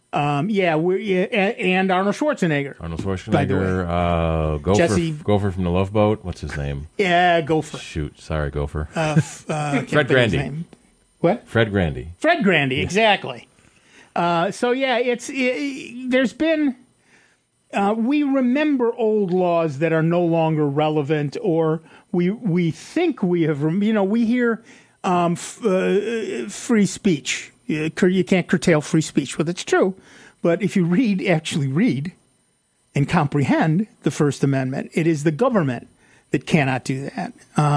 Speaker 2: and Arnold Schwarzenegger.
Speaker 4: Gopher from the Love Boat. What's his name?
Speaker 2: Yeah, Gopher.
Speaker 4: Shoot, sorry, Gopher.
Speaker 2: Fred
Speaker 4: Grandy.
Speaker 2: What?
Speaker 4: Fred Grandy.
Speaker 2: Fred Grandy, exactly. So there's been we remember old laws that are no longer relevant, or we think we have. We hear free speech. You can't curtail free speech. Well, that's true. But if you actually read and comprehend the First Amendment, it is the government that cannot do that.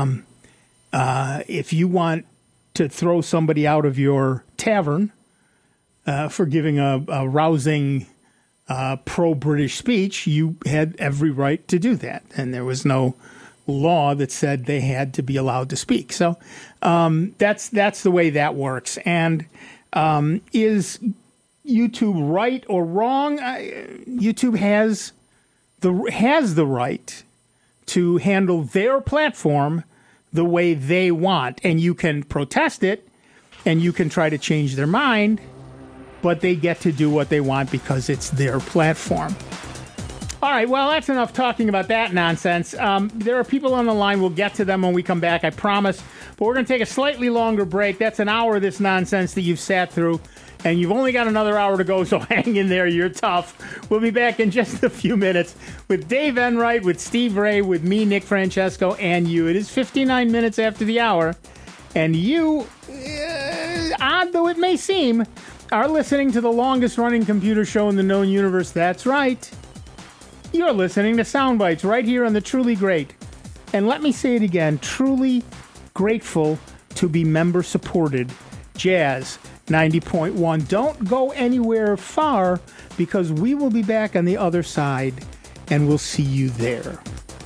Speaker 2: If you want to throw somebody out of your tavern for giving a rousing pro-British speech, you had every right to do that. And there was no law that said they had to be allowed to speak. So that's the way that works. And is YouTube right or wrong? YouTube has the right to handle their platform the way they want, and you can protest it, and you can try to change their mind, but they get to do what they want because it's their platform. All right, well, that's enough talking about that nonsense. There are people on the line. We'll get to them when we come back, I promise. But we're going to take a slightly longer break. That's an hour of this nonsense that you've sat through, and you've only got another hour to go, so hang in there. You're tough. We'll be back in just a few minutes with Dave Enright, with Steve Ray, with me, Nick Francesco, and you. It is 59 minutes after the hour, and you, odd though it may seem, are listening to the longest-running computer show in the known universe. That's right. You're listening to Soundbites right here on the Truly Great. And let me say it again, truly grateful to be member-supported Jazz 90.1. Don't go anywhere far, because we will be back on the other side, and we'll see you there.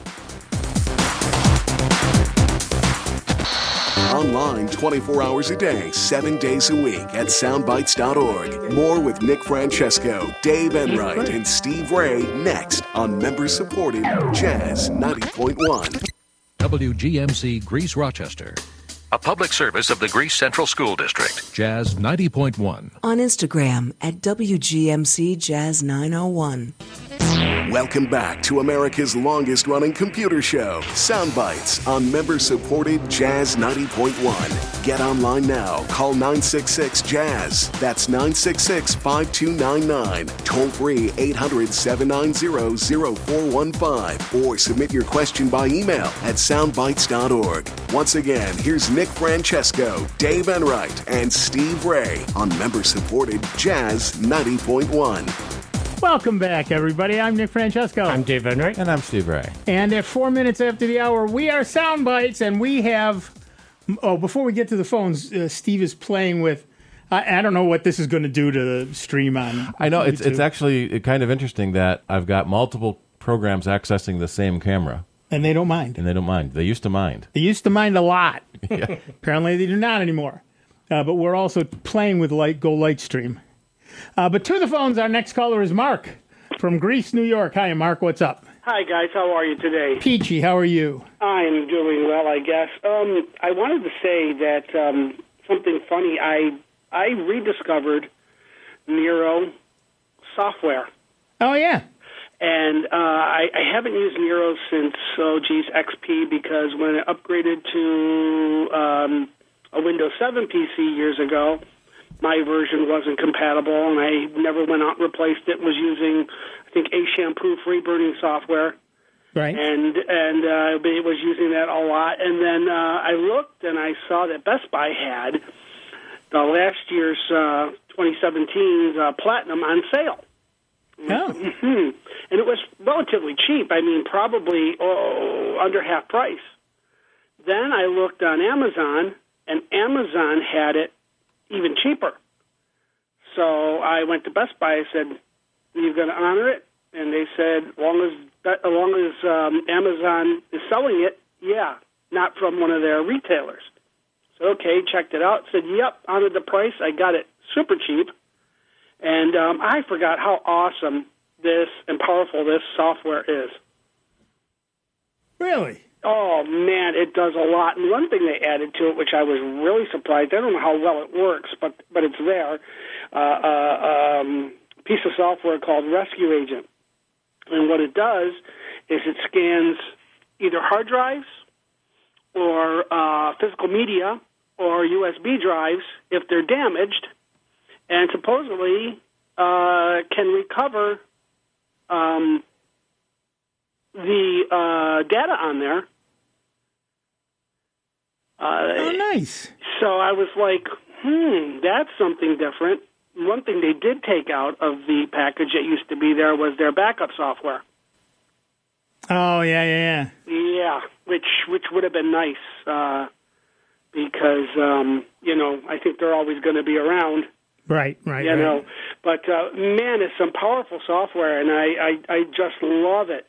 Speaker 1: Online 24 hours a day, 7 days a week at soundbites.org. More with Nick Francesco, Dave Enright, and Steve Ray next on member-supported Jazz 90.1.
Speaker 7: WGMC Greece Rochester. A public service of the Greece Central School District. Jazz 90.1.
Speaker 8: On Instagram at WGMC Jazz 901.
Speaker 1: Welcome back to America's longest-running computer show, Soundbites, on member-supported Jazz 90.1. Get online now. Call 966-JAZZ. That's 966-5299. Toll-free 800-790-0415. Or submit your question by email at soundbites.org. Once again, here's Nick Francesco, Dave Enright, and Steve Ray on member-supported Jazz 90.1.
Speaker 2: Welcome back, everybody. I'm Nick Francesco.
Speaker 3: I'm Dave Enright.
Speaker 4: And I'm Steve Ray.
Speaker 2: And at 4 minutes after the hour, we are Soundbites, and we have... Oh, before we get to the phones, Steve is playing with... I don't know what this is going to do to the stream on
Speaker 4: I know,
Speaker 2: YouTube.
Speaker 4: it's actually kind of interesting that I've got multiple programs accessing the same camera.
Speaker 2: And they don't mind.
Speaker 4: They used to mind.
Speaker 2: They used to mind a lot.
Speaker 4: Yeah.
Speaker 2: Apparently they do not anymore. But we're also playing with Lightstream. But to the phones, our next caller is Mark from Greece, New York. Hi, Mark. What's up?
Speaker 9: Hi, guys. How are you today?
Speaker 2: Peachy. How are you?
Speaker 9: I'm doing well, I guess. I wanted to say that something funny. I rediscovered Nero software.
Speaker 2: Oh, yeah.
Speaker 9: And I haven't used Nero since, XP, because when it upgraded to a Windows 7 PC years ago, my version wasn't compatible, and I never went out and replaced it. Was using, I think, A-Shampoo free-burning software.
Speaker 2: Right.
Speaker 9: And it was using that a lot. And then I looked, and I saw that Best Buy had the last year's 2017's Platinum on sale.
Speaker 2: Oh.
Speaker 9: And it was relatively cheap. I mean, probably under half price. Then I looked on Amazon, and Amazon had it even cheaper. So I went to Best Buy. I said, "Are you going to honor it?" And they said, as long as Amazon is selling it, yeah, not from one of their retailers. So, okay, checked it out. Said, yep, honored the price. I got it super cheap. And I forgot how awesome this and powerful this software is.
Speaker 2: Really?
Speaker 9: Oh, man, it does a lot. And one thing they added to it, which I was really surprised, I don't know how well it works, but it's there, piece of software called Rescue Agent. And what it does is it scans either hard drives or physical media or USB drives if they're damaged, and supposedly can recover the data on there.
Speaker 2: Oh, nice.
Speaker 9: So I was like, that's something different. One thing they did take out of the package that used to be there was their backup software.
Speaker 2: Oh, yeah.
Speaker 9: Yeah, which would have been nice because, I think they're always going to be around.
Speaker 2: Right.
Speaker 9: You know, but man, it's some powerful software, and I just love it.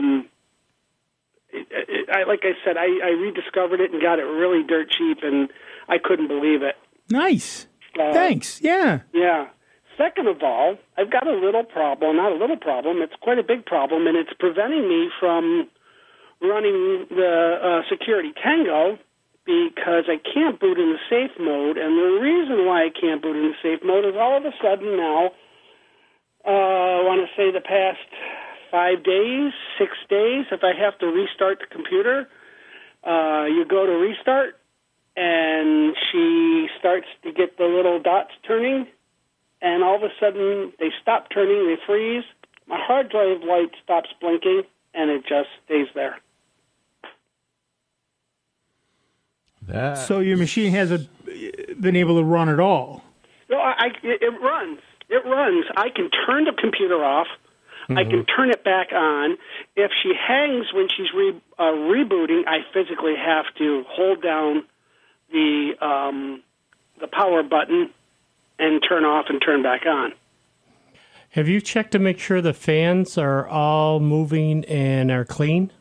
Speaker 9: Like I said, I rediscovered it and got it really dirt cheap, and I couldn't believe it.
Speaker 2: Nice. Thanks. Yeah.
Speaker 9: Yeah. Second of all, I've got a little problem. Not a little problem. It's quite a big problem, and it's preventing me from running the Security Tango because I can't boot in the safe mode. And the reason why I can't boot in the safe mode is all of a sudden now, I want to say the past 5 days, 6 days, if I have to restart the computer, you go to restart, and she starts to get the little dots turning, and all of a sudden they stop turning, they freeze. My hard drive light stops blinking, and it just stays there.
Speaker 2: So your machine hasn't been able to run at all?
Speaker 9: No, it runs. It runs. I can turn the computer off. Mm-hmm. I can turn it back on. If she hangs when she's rebooting, I physically have to hold down the power button and turn off and turn back on.
Speaker 3: Have you checked to make sure the fans are all moving and are clean?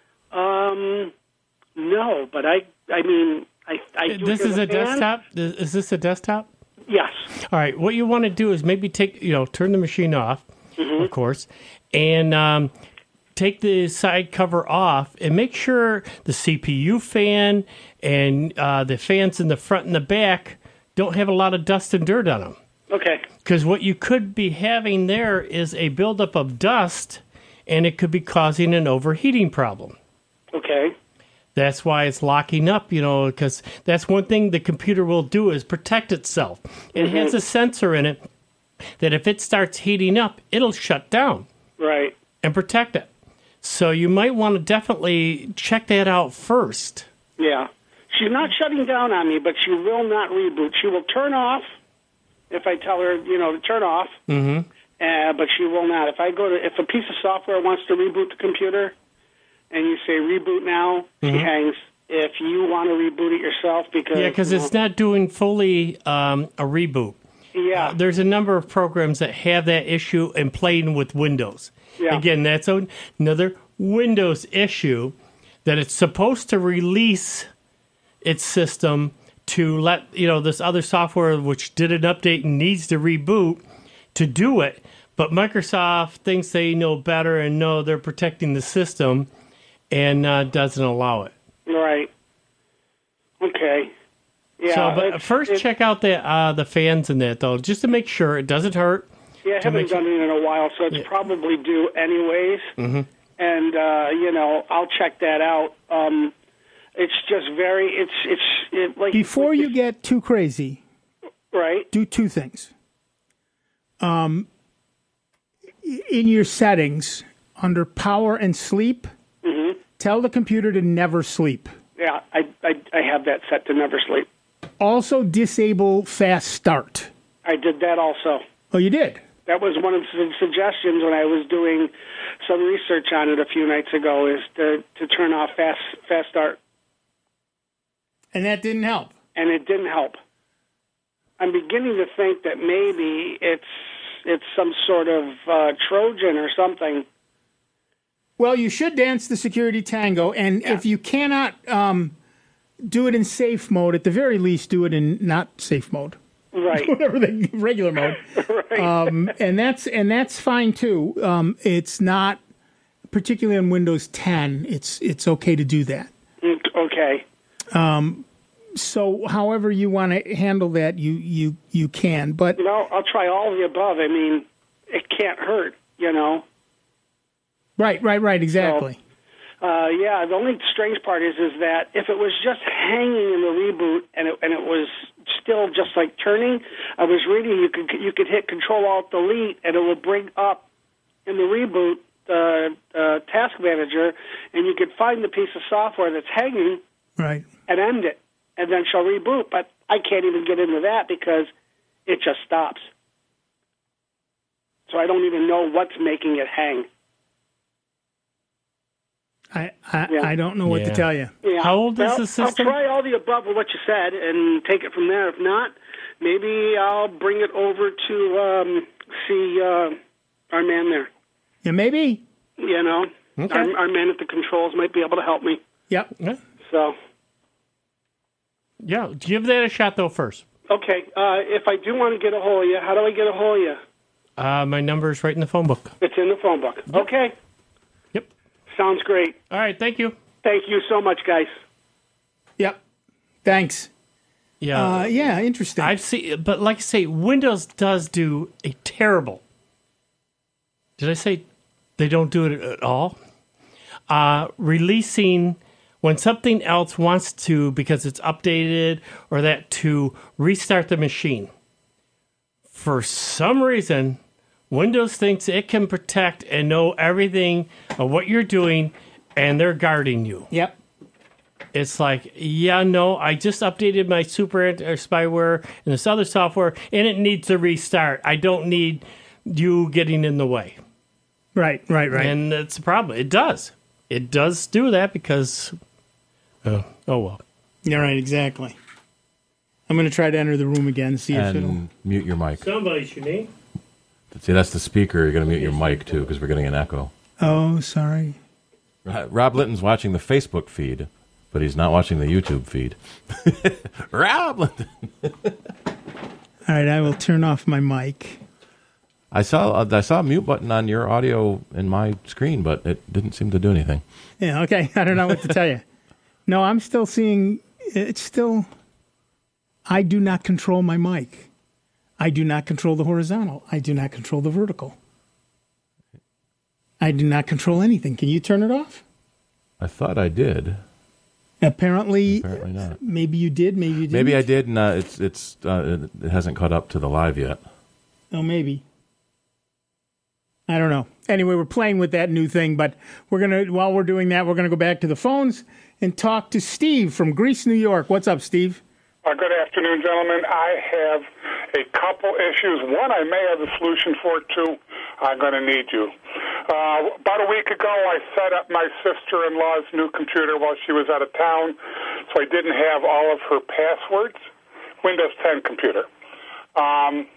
Speaker 9: No, but I mean, I do.
Speaker 3: This is a desktop? Is this a desktop?
Speaker 9: Yes.
Speaker 3: All right. What you want to do is maybe turn the machine off, of course, and take the side cover off and make sure the CPU fan and the fans in the front and the back don't have a lot of dust and dirt on them.
Speaker 9: Okay.
Speaker 3: Because what you could be having there is a buildup of dust, and it could be causing an overheating problem.
Speaker 9: Okay.
Speaker 3: That's why it's locking up, because that's one thing the computer will do is protect itself. It has a sensor in it that if it starts heating up, it'll shut down.
Speaker 9: Right.
Speaker 3: And protect it. So you might want to definitely check that out first.
Speaker 9: Yeah. She's not shutting down on me, but she will not reboot. She will turn off if I tell her, to turn off. Mm-hmm. But she will not. If a piece of software wants to reboot the computer, and you say reboot now, she hangs. If you want to reboot it yourself, because
Speaker 3: it's not doing fully a reboot.
Speaker 9: Yeah,
Speaker 3: there's a number of programs that have that issue and playing with Windows.
Speaker 9: Yeah.
Speaker 3: Again, that's another Windows issue that it's supposed to release its system to let this other software which did an update and needs to reboot to do it. But Microsoft thinks they know better and know they're protecting the system. And doesn't allow it.
Speaker 9: Right. Okay. Yeah.
Speaker 3: But first, check out the fans in that though, just to make sure it doesn't hurt.
Speaker 9: Yeah, I haven't done it in a while, so it's probably due anyways. Mm-hmm. And I'll check that out. It's just very. It's like
Speaker 2: before you get too crazy.
Speaker 9: Right.
Speaker 2: Do two things. In your settings under power and sleep. Tell the computer to never sleep.
Speaker 9: Yeah, I have that set to never sleep.
Speaker 2: Also, disable fast start.
Speaker 9: I did that also.
Speaker 2: Oh, you did?
Speaker 9: That was one of the suggestions when I was doing some research on it a few nights ago, is to turn off fast start.
Speaker 2: And that didn't help?
Speaker 9: And it didn't help. I'm beginning to think that maybe it's some sort of Trojan or something.
Speaker 2: Well, you should dance the Security Tango, and if you cannot do it in safe mode, at the very least, do it in not safe mode.
Speaker 9: Right.
Speaker 2: Whatever the regular mode.
Speaker 9: Right.
Speaker 2: And that's fine too. It's not particularly on Windows 10. It's okay to do that.
Speaker 9: Okay.
Speaker 2: So, however you want to handle that, you can. But
Speaker 9: I'll try all of the above. I mean, it can't hurt.
Speaker 2: Right, exactly.
Speaker 9: So, the only strange part is that if it was just hanging in the reboot and it was still just like turning, I was reading you could hit Control-Alt-Delete and it will bring up in the reboot task manager, and you could find the piece of software that's hanging
Speaker 2: Right.
Speaker 9: and end it, and then she'll reboot. But I can't even get into that because it just stops. So I don't even know what's making it hang.
Speaker 2: I don't know what to tell you.
Speaker 9: Yeah.
Speaker 3: How old is the system?
Speaker 9: I'll try all the above of what you said and take it from there. If not, maybe I'll bring it over to see our man there.
Speaker 2: Yeah, maybe.
Speaker 9: You know,
Speaker 3: Okay.
Speaker 9: our man at the controls might be able to help me.
Speaker 2: Yep.
Speaker 9: So,
Speaker 3: Yeah, give that a shot, though, first.
Speaker 9: okay, if I do want to get a hold of you, how do I get a hold of you?
Speaker 3: My number's right in the phone book.
Speaker 9: It's in the phone book. Okay.
Speaker 3: Yep.
Speaker 9: Sounds great.
Speaker 3: All right, thank you.
Speaker 9: Thank you so much, guys.
Speaker 2: Yep. Thanks.
Speaker 3: Yeah.
Speaker 2: Yeah, interesting.
Speaker 3: I've seen, but like I say, Windows does do a terrible. Did I say they don't do it at all? Releasing when something else wants to, because it's updated or that, to restart the machine. For some reason, Windows thinks it can protect and know everything of what you're doing, and they're guarding you.
Speaker 2: Yep.
Speaker 3: It's like, yeah, no, I just updated my super spyware and this other software, and it needs to restart. I don't need you getting in the way.
Speaker 2: Right.
Speaker 3: And that's a problem. It does. It does do that because, oh well.
Speaker 2: You're right, exactly. I'm going to try to enter the room again, see if it'll...
Speaker 4: And mute your mic.
Speaker 3: Somebody should need.
Speaker 4: See, that's the speaker. You're going to mute your mic, too, because we're getting an echo.
Speaker 2: Oh, sorry.
Speaker 4: Rob Litton's watching the Facebook feed, but he's not watching the YouTube feed. Rob Litton!
Speaker 2: All right, I will turn off my mic.
Speaker 4: I saw a mute button on your audio in my screen, but it didn't seem to do anything.
Speaker 2: Yeah, okay. I don't know what to tell you. No, I'm still seeing... It's still... I do not control my mic. I do not control the horizontal. I do not control the vertical. I do not control anything. Can you turn it off?
Speaker 4: I thought I did.
Speaker 2: Apparently
Speaker 4: not.
Speaker 2: Maybe you did, maybe you didn't.
Speaker 4: Maybe I did, and it hasn't caught up to the live yet.
Speaker 2: Oh, maybe. I don't know. Anyway, we're playing with that new thing, but while we're doing that, we're going to go back to the phones and talk to Steve from Greece, New York. What's up, Steve?
Speaker 10: Good afternoon, gentlemen. I have a couple issues. One, I may have a solution for. Two, I'm going to need you. About a week ago, I set up my sister-in-law's new computer while she was out of town, so I didn't have all of her passwords. Windows 10 computer. When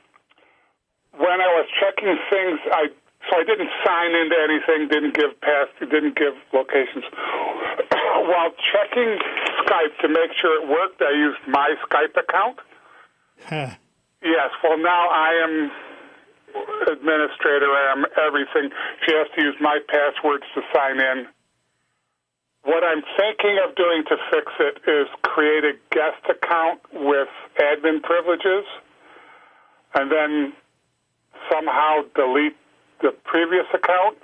Speaker 10: I was checking things, I didn't sign into anything, didn't give locations. While checking Skype to make sure it worked, I used my Skype account. Yes, well, now I am administrator, I am everything. She has to use my passwords to sign in. What I'm thinking of doing to fix it is create a guest account with admin privileges and then somehow delete the previous account.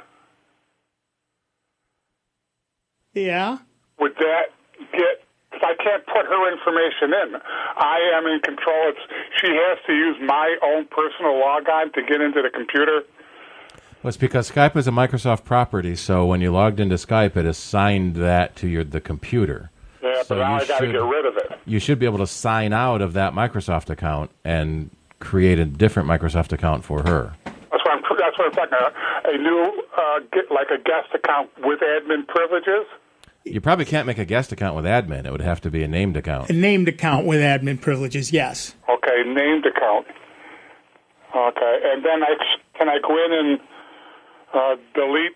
Speaker 2: Yeah.
Speaker 10: Would that get... If I can't put her information in, I am in control. She has to use my own personal logon to get into the computer.
Speaker 4: Well, it's because Skype is a Microsoft property, so when you logged into Skype, it assigned that to the computer.
Speaker 10: Yeah,
Speaker 4: so
Speaker 10: but now I got to get rid of it.
Speaker 4: You should be able to sign out of that Microsoft account and create a different Microsoft account for her.
Speaker 10: That's what I'm talking about. A new, like a guest account with admin privileges.
Speaker 4: You probably can't make a guest account with admin. It would have to be a named account.
Speaker 2: A named account with admin privileges, yes.
Speaker 10: Okay, named account. Okay, and then can I go in and delete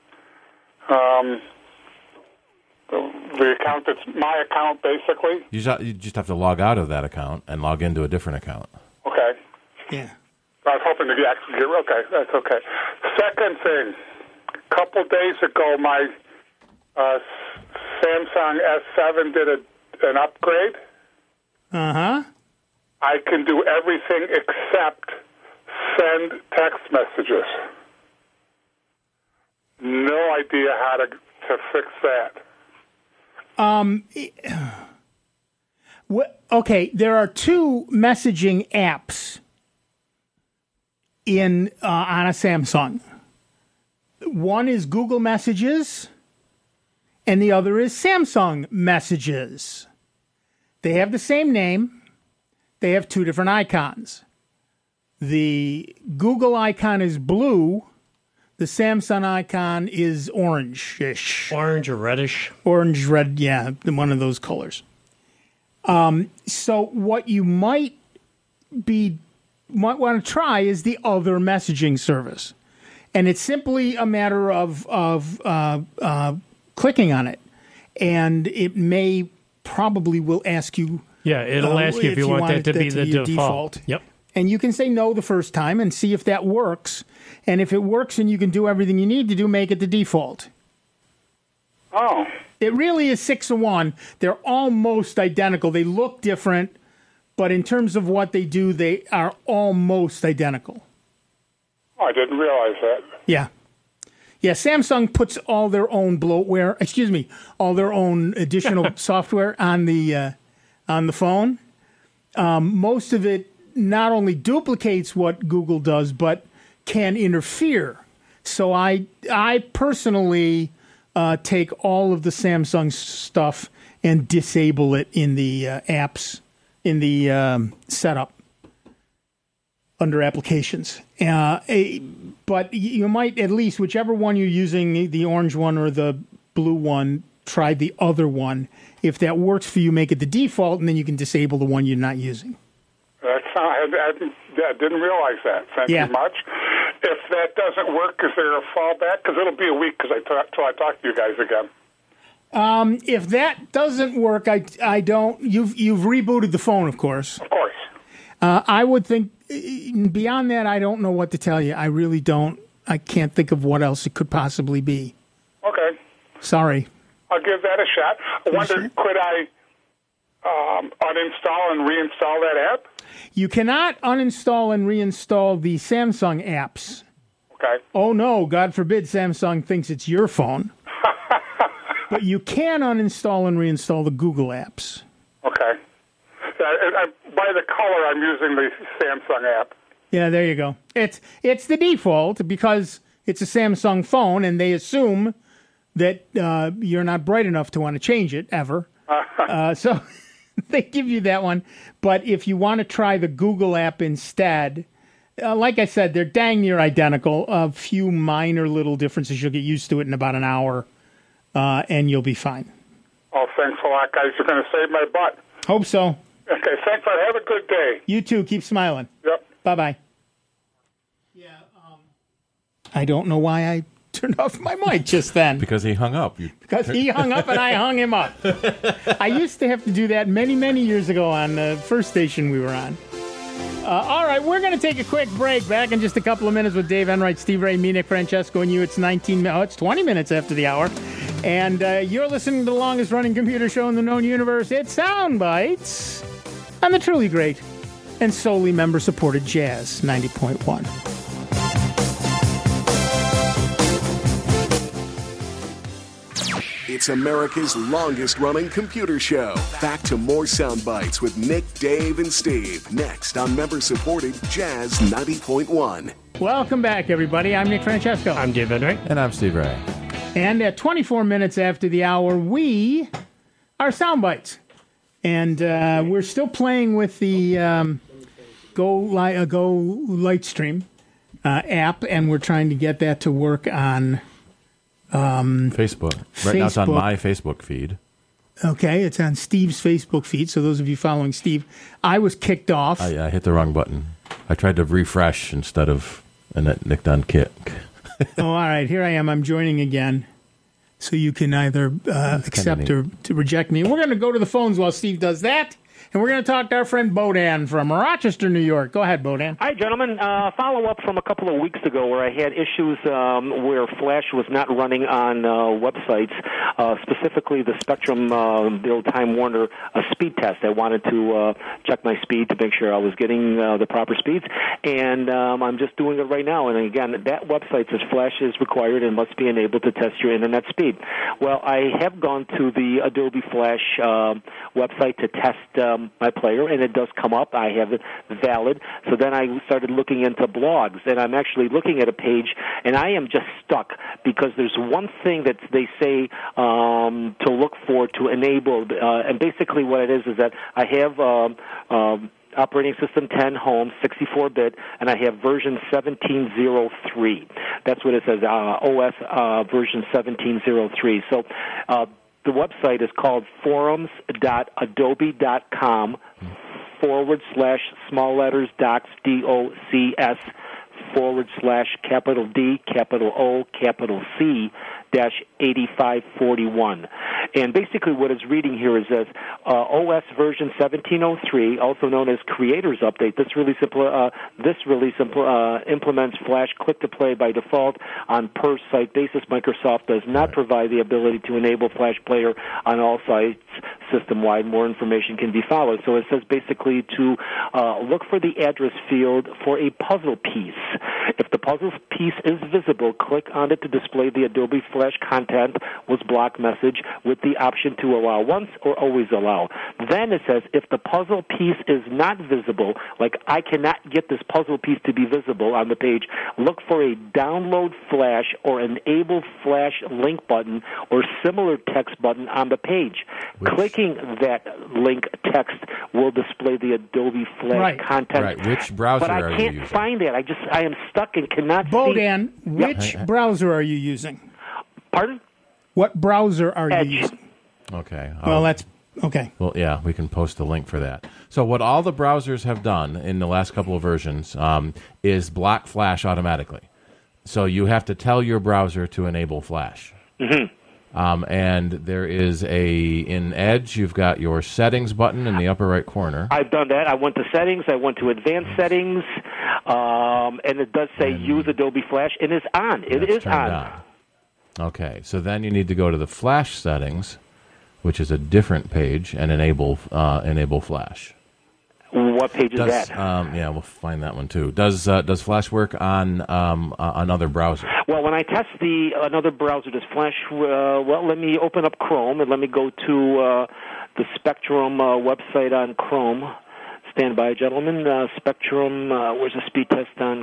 Speaker 10: the account that's my account, basically?
Speaker 4: You just have to log out of that account and log into a different account.
Speaker 10: Okay.
Speaker 2: Yeah.
Speaker 10: I was hoping to actually get... Okay, that's okay. Second thing, a couple days ago, my... Samsung S7 did an upgrade.
Speaker 2: Uh-huh.
Speaker 10: I can do everything except send text messages. No idea how to fix that.
Speaker 2: Okay, there are two messaging apps on a Samsung. One is Google Messages, and the other is Samsung Messages. They have the same name. They have two different icons. The Google icon is blue. The Samsung icon is orange-ish.
Speaker 3: Orange or reddish.
Speaker 2: Orange, red, yeah, one of those colors. So what you might want to try is the other messaging service. And it's simply a matter of clicking on it. And it probably will ask you.
Speaker 3: Yeah, it'll ask you if you want that to be the default. Yep.
Speaker 2: And you can say no the first time and see if that works. And if it works and you can do everything you need to do, make it the default.
Speaker 10: Oh.
Speaker 2: It really is 6 of 1. They're almost identical. They look different, but in terms of what they do, they are almost identical.
Speaker 10: Oh, I didn't realize that.
Speaker 2: Yeah. Yeah, Samsung puts all their own bloatware, all their own additional software on the phone. Most of it not only duplicates what Google does, but can interfere. So I personally take all of the Samsung stuff and disable it in the apps, in the setup under applications. But you might at least, whichever one you're using, the orange one or the blue one, try the other one. If that works for you, make it the default, and then you can disable the one you're not using.
Speaker 10: I didn't realize that. Thank you much. If that doesn't work, is there a fallback? Because it'll be a week until I talk to you guys again.
Speaker 2: If that doesn't work, I don't. You've rebooted the phone, of course.
Speaker 10: Of course.
Speaker 2: I would think beyond that, I don't know what to tell you. I really don't. I can't think of what else it could possibly be.
Speaker 10: Okay.
Speaker 2: Sorry.
Speaker 10: I'll give that a shot. I wonder, could I uninstall and reinstall that app?
Speaker 2: You cannot uninstall and reinstall the Samsung apps.
Speaker 10: Okay.
Speaker 2: Oh, no. God forbid Samsung thinks it's your phone. But you can uninstall and reinstall the Google apps.
Speaker 10: Okay. By the color, I'm using the Samsung app.
Speaker 2: Yeah, there you go. It's the default because it's a Samsung phone, and they assume that you're not bright enough to want to change it ever. So they give you that one. But if you want to try the Google app instead, like I said, they're dang near identical. A few minor little differences. You'll get used to it in about an hour, and you'll be fine.
Speaker 10: Oh, thanks a lot, guys. You're going to save my butt.
Speaker 2: Hope so.
Speaker 10: Okay, thanks. Have a good day.
Speaker 2: You too. Keep smiling.
Speaker 10: Yep.
Speaker 2: Bye-bye. Yeah. I don't know why I turned off my mic just then.
Speaker 4: Because he hung up.
Speaker 2: Because he hung up and I hung him up. I used to have to do that many, many years ago on the first station we were on. All right, we're going to take a quick break. Back in just a couple of minutes with Dave Enright, Steve Ray, me, Nick Francesco, and you. It's 20 minutes after the hour. And you're listening to the longest-running computer show in the known universe. It's Sound Bites on the truly great and solely member-supported Jazz 90.1.
Speaker 1: It's America's longest-running computer show. Back to more Sound Bites with Nick, Dave, and Steve. Next on member-supported Jazz 90.1.
Speaker 2: Welcome back, everybody. I'm Nick Francesco.
Speaker 3: I'm Dave Enright.
Speaker 4: And I'm Steve Ray.
Speaker 2: And at 24 minutes after the hour, we are Sound Bites. And we're still playing with the Go Lightstream app, and we're trying to get that to work on
Speaker 4: Facebook. Right now it's on my Facebook feed.
Speaker 2: Okay, it's on Steve's Facebook feed. So those of you following Steve, I was kicked off.
Speaker 4: I hit the wrong button. I tried to refresh instead of, and it nicked on kick.
Speaker 2: Oh, all right. Here I am. I'm joining again. So you can either accept or to reject me. We're going to go to the phones while Steve does that. And we're going to talk to our friend Bodan from Rochester, New York. Go ahead, Bodan.
Speaker 11: Hi, gentlemen. Follow-up from a couple of weeks ago where I had issues where Flash was not running on websites, specifically the Spectrum, the old Time Warner speed test. I wanted to check my speed to make sure I was getting the proper speeds, and I'm just doing it right now. And again, that website says Flash is required and must be enabled to test your internet speed. Well, I have gone to the Adobe Flash website to test my player, and it does come up. I have it valid. So then I started looking into blogs, and I'm actually looking at a page, and I am just stuck because there's one thing that they say to look for to enable, and basically what it is that I have operating system 10 home, 64-bit, and I have version 1703. That's what it says, OS version 1703. So the website is called forums.adobe.com / small letters docs, DOCS / capital D, capital O, capital C, -8541. And basically what it's reading here is this, OS version 1703, also known as Creators Update. This release implements Flash click-to-play by default on per-site basis. Microsoft does not provide the ability to enable Flash Player on all sites system-wide. More information can be followed. So it says basically to look for the address field for a puzzle piece. If the puzzle piece is visible, click on it to display the Adobe Flash content was block message with the option to allow once or always allow. Then it says if the puzzle piece is not visible, like I cannot get this puzzle piece to be visible on the page, look for a download Flash or enable Flash link button or similar text button on the page. Clicking that link text will display the Adobe Flash content.
Speaker 4: Right. Which browser
Speaker 11: but
Speaker 4: are
Speaker 11: I
Speaker 4: you
Speaker 11: can't
Speaker 4: using?
Speaker 11: find it. I am stuck and cannot
Speaker 2: Bodan,
Speaker 11: see.
Speaker 2: which browser are you using?
Speaker 11: Pardon?
Speaker 2: What browser are
Speaker 11: Edge.
Speaker 2: you using?
Speaker 4: Okay.
Speaker 2: Well, that's okay.
Speaker 4: Well, yeah, we can post a link for that. So what all the browsers have done in the last couple of versions is block Flash automatically. So you have to tell your browser to enable Flash.
Speaker 11: Mm-hmm.
Speaker 4: And there is in Edge, you've got your settings button in the upper right corner.
Speaker 11: I've done that. I went to settings. I went to advanced settings, and it does say use Adobe Flash, and it's on. It is on.
Speaker 4: Okay, so then you need to go to the Flash settings, which is a different page, and enable Flash.
Speaker 11: What page is that?
Speaker 4: Yeah, we'll find that one too. Does Flash work on another browser?
Speaker 11: Well, when I test another browser, does Flash? Well, let me open up Chrome and let me go to the Spectrum website on Chrome. Stand by, gentlemen. Spectrum. Where's the speed test on?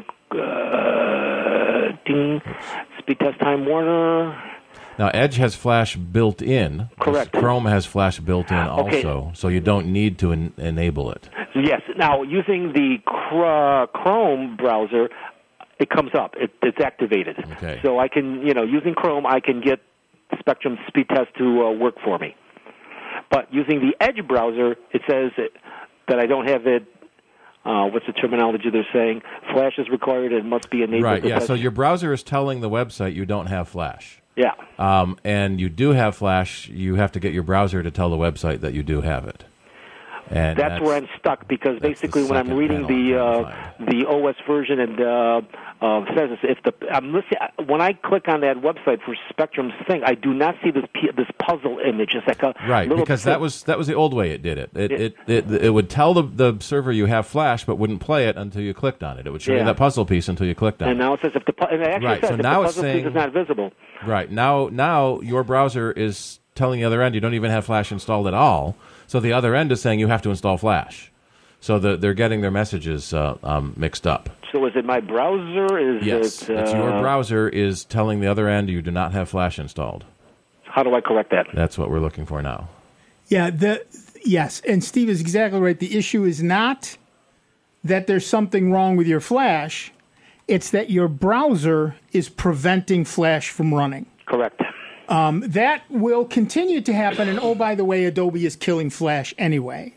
Speaker 11: Ding. Speed test Time Warner.
Speaker 4: Now, Edge has Flash built in.
Speaker 11: Correct.
Speaker 4: Chrome has Flash built in also, so you don't need to enable it.
Speaker 11: Yes. Now, using the Chrome browser, it comes up. It's activated.
Speaker 4: Okay.
Speaker 11: So I can, using Chrome, I can get Spectrum speed test to work for me. But using the Edge browser, it says that I don't have it. What's the terminology they're saying? Flash is required and must be enabled.
Speaker 4: Right, yeah. So your browser is telling the website you don't have Flash.
Speaker 11: Yeah.
Speaker 4: And you do have Flash. You have to get your browser to tell the website that you do have it. And
Speaker 11: that's where I'm stuck because basically when I'm reading the OS version and says when I click on that website for Spectrum's thing, I do not see this puzzle image. It's like a little
Speaker 4: because that was the old way it did it. It would tell the server you have Flash, but wouldn't play it until you clicked on it. It would show you that puzzle piece until you clicked on it.
Speaker 11: And now it says if the puzzle piece is not visible.
Speaker 4: Right now your browser is telling the other end you don't even have Flash installed at all. So the other end is saying you have to install Flash. So they're getting their messages mixed up.
Speaker 11: So is it my browser?
Speaker 4: Yes, it's your browser is telling the other end you do not have Flash installed.
Speaker 11: How do I correct that?
Speaker 4: That's what we're looking for now.
Speaker 2: Yeah, yes, and Steve is exactly right. The issue is not that there's something wrong with your Flash. It's that your browser is preventing Flash from running.
Speaker 11: Correct.
Speaker 2: That will continue to happen, and oh, by the way, Adobe is killing Flash anyway.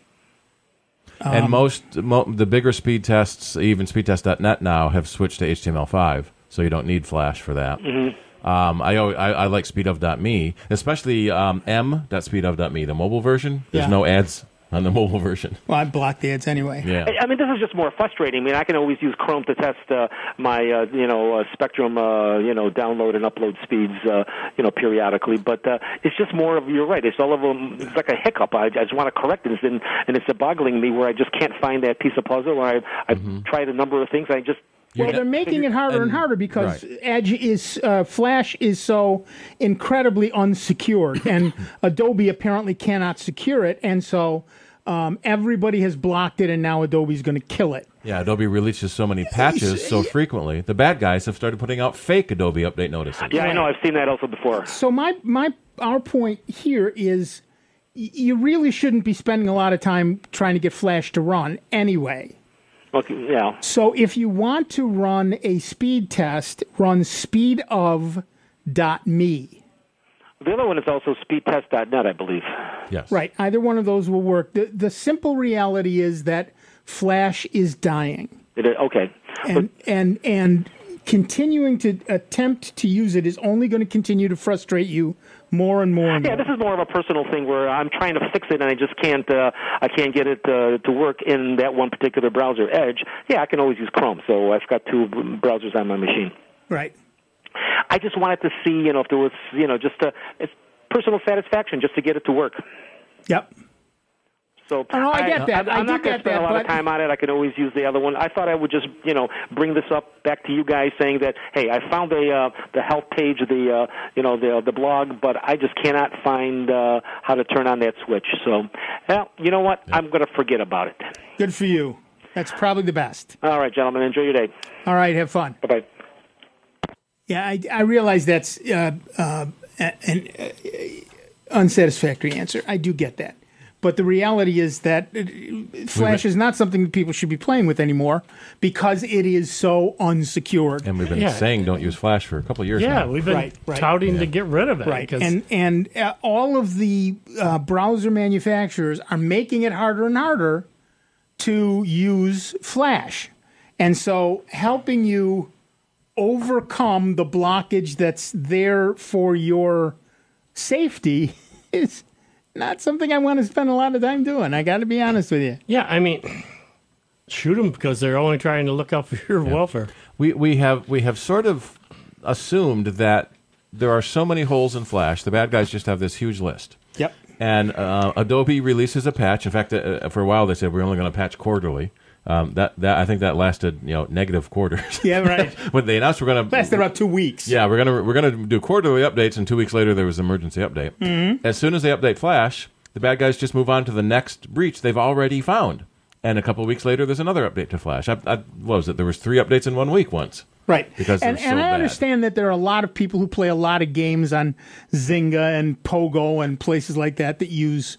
Speaker 4: And the bigger speed tests, even speedtest.net now, have switched to HTML5, so you don't need Flash for that.
Speaker 11: Mm-hmm.
Speaker 4: I like speedof.me, especially m.speedof.me, the mobile version. There's no ads on the mobile version.
Speaker 2: Well, I block the ads anyway.
Speaker 4: Yeah.
Speaker 11: I mean, this is just more frustrating. I mean, I can always use Chrome to test my, Spectrum, download and upload speeds, periodically. But it's just more of, you're right, it's all of them, it's like a hiccup. I just want to correct this, and it's boggling me where I just can't find that piece of puzzle where I've tried a number of things, I just...
Speaker 2: Well, they're making it harder and harder because Edge Flash is so incredibly unsecured, and Adobe apparently cannot secure it, and so Everybody has blocked it, and now Adobe's going to kill it.
Speaker 4: Yeah, Adobe releases so many patches so frequently. The bad guys have started putting out fake Adobe update notices.
Speaker 11: Yeah, I know. I've seen that also before.
Speaker 2: So our point here is you really shouldn't be spending a lot of time trying to get Flash to run anyway.
Speaker 11: Okay, yeah.
Speaker 2: So if you want to run a speed test, run speedof.me.
Speaker 11: The other one is also speedtest.net, I believe.
Speaker 4: Yes.
Speaker 2: Right. Either one of those will work. The simple reality is that Flash is dying.
Speaker 11: It is, okay.
Speaker 2: And continuing to attempt to use it is only going to continue to frustrate you more and more and more.
Speaker 11: Yeah, this is more of a personal thing where I'm trying to fix it and I just can't. I can't get it to work in that one particular browser, Edge. Yeah, I can always use Chrome, so I've got two browsers on my machine.
Speaker 2: Right.
Speaker 11: I just wanted to see, if there was, just it's personal satisfaction just to get it to work.
Speaker 2: Yep.
Speaker 11: So
Speaker 2: I get that.
Speaker 11: I'm not going to spend a lot of time on it. I could always use the other one. I thought I would just, bring this up back to you guys, saying that, hey, I found the health page, the blog, but I just cannot find how to turn on that switch. So, well, you know what? Yeah. I'm going to forget about it.
Speaker 2: Good for you. That's probably the best.
Speaker 11: All right, gentlemen. Enjoy your day.
Speaker 2: All right. Have fun.
Speaker 11: Bye-bye.
Speaker 2: Yeah, I realize that's an unsatisfactory answer. I do get that. But the reality is that Flash is not something that people should be playing with anymore because it is so unsecured.
Speaker 4: And we've been saying don't use Flash for a couple of years now.
Speaker 3: Yeah, we've been touting to get rid of it.
Speaker 2: Right, and all of the browser manufacturers are making it harder and harder to use Flash. And so helping you overcome the blockage that's there for your safety is not something I want to spend a lot of time doing. I got to be honest with you.
Speaker 3: Yeah, I mean, shoot them because they're only trying to look out for your welfare.
Speaker 4: We have sort of assumed that there are so many holes in Flash. The bad guys just have this huge list.
Speaker 2: Yep.
Speaker 4: And Adobe releases a patch. In fact, for a while they said we're only going to patch quarterly. That I think that lasted negative quarters.
Speaker 2: Yeah, right.
Speaker 4: When they announced we're going to
Speaker 2: lasted about 2 weeks.
Speaker 4: Yeah, we're gonna do quarterly updates, and 2 weeks later there was an emergency update.
Speaker 2: Mm-hmm.
Speaker 4: As soon as they update Flash, the bad guys just move on to the next breach they've already found, and a couple of weeks later there's another update to Flash. What was it? There was 3 updates in 1 week once.
Speaker 2: Right.
Speaker 4: Because
Speaker 2: and I understand that there are a lot of people who play a lot of games on Zynga and Pogo and places like that use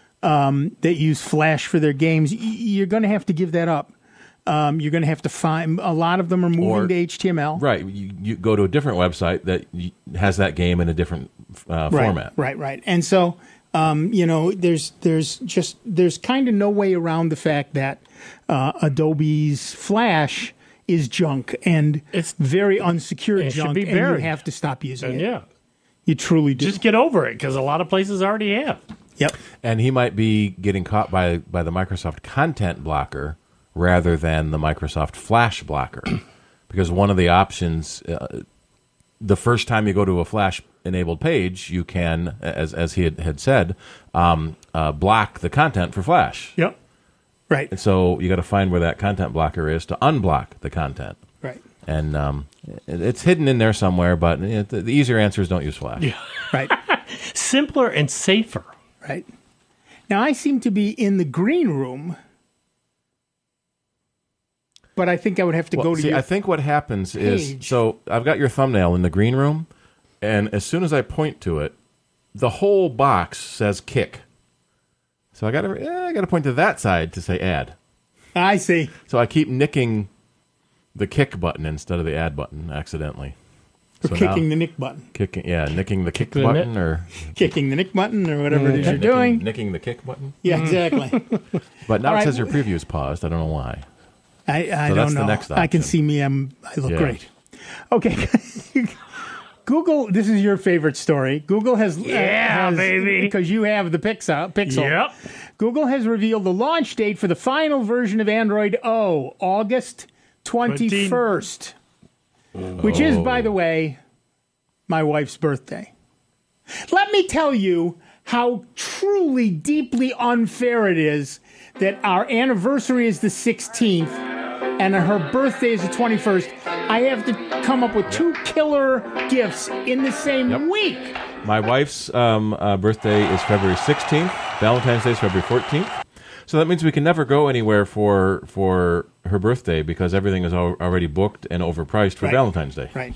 Speaker 2: Flash for their games. You're going to have to give that up. You're going to have to find a lot of them are moving to HTML.
Speaker 4: Right. You go to a different website that has that game in a different format.
Speaker 2: Right. And so, there's kind of no way around the fact that Adobe's Flash is junk and it's very unsecured junk, and you have to stop using it.
Speaker 3: Yeah.
Speaker 2: You truly do.
Speaker 3: Just get over it because a lot of places already have.
Speaker 2: Yep.
Speaker 4: And he might be getting caught by the Microsoft content blocker rather than the Microsoft Flash blocker. Because one of the options, the first time you go to a Flash-enabled page, you can, as he had said, block the content for Flash.
Speaker 2: Yep. Right.
Speaker 4: And so you got to find where that content blocker is to unblock the content.
Speaker 2: Right.
Speaker 4: And it's hidden in there somewhere, but the easier answer is don't use Flash.
Speaker 2: Yeah. Right.
Speaker 3: Simpler and safer.
Speaker 2: Right. Now, I seem to be in the green room, but I think I would have to go to your
Speaker 4: I think what happens
Speaker 2: page.
Speaker 4: is, so I've got your thumbnail in the green room, and as soon as I point to it, the whole box says kick. So I got to point to that side to say add.
Speaker 2: I see.
Speaker 4: So I keep nicking the kick button instead of the add button accidentally.
Speaker 2: Or kicking the nick button.
Speaker 4: Nicking the kick button or
Speaker 2: kicking the nick button or whatever it is you're doing.
Speaker 4: Nicking the kick button.
Speaker 2: Yeah, exactly.
Speaker 4: But now it says your preview is paused. I don't know why.
Speaker 2: I don't know.
Speaker 4: The next
Speaker 2: I can see me. I look great. Okay. Google, this is your favorite story. Google has
Speaker 3: baby,
Speaker 2: because you have the Pixel.
Speaker 3: Yep.
Speaker 2: Google has revealed the launch date for the final version of Android O, August 21st, which is, by the way, my wife's birthday. Let me tell you how truly, deeply unfair it is that our anniversary is the 16th and her birthday is the 21st. I have to come up with 2 killer gifts in the same week.
Speaker 4: My wife's birthday is February 16th. Valentine's Day is February 14th. So that means we can never go anywhere for her birthday because everything is already booked and overpriced for Valentine's Day.
Speaker 2: Right.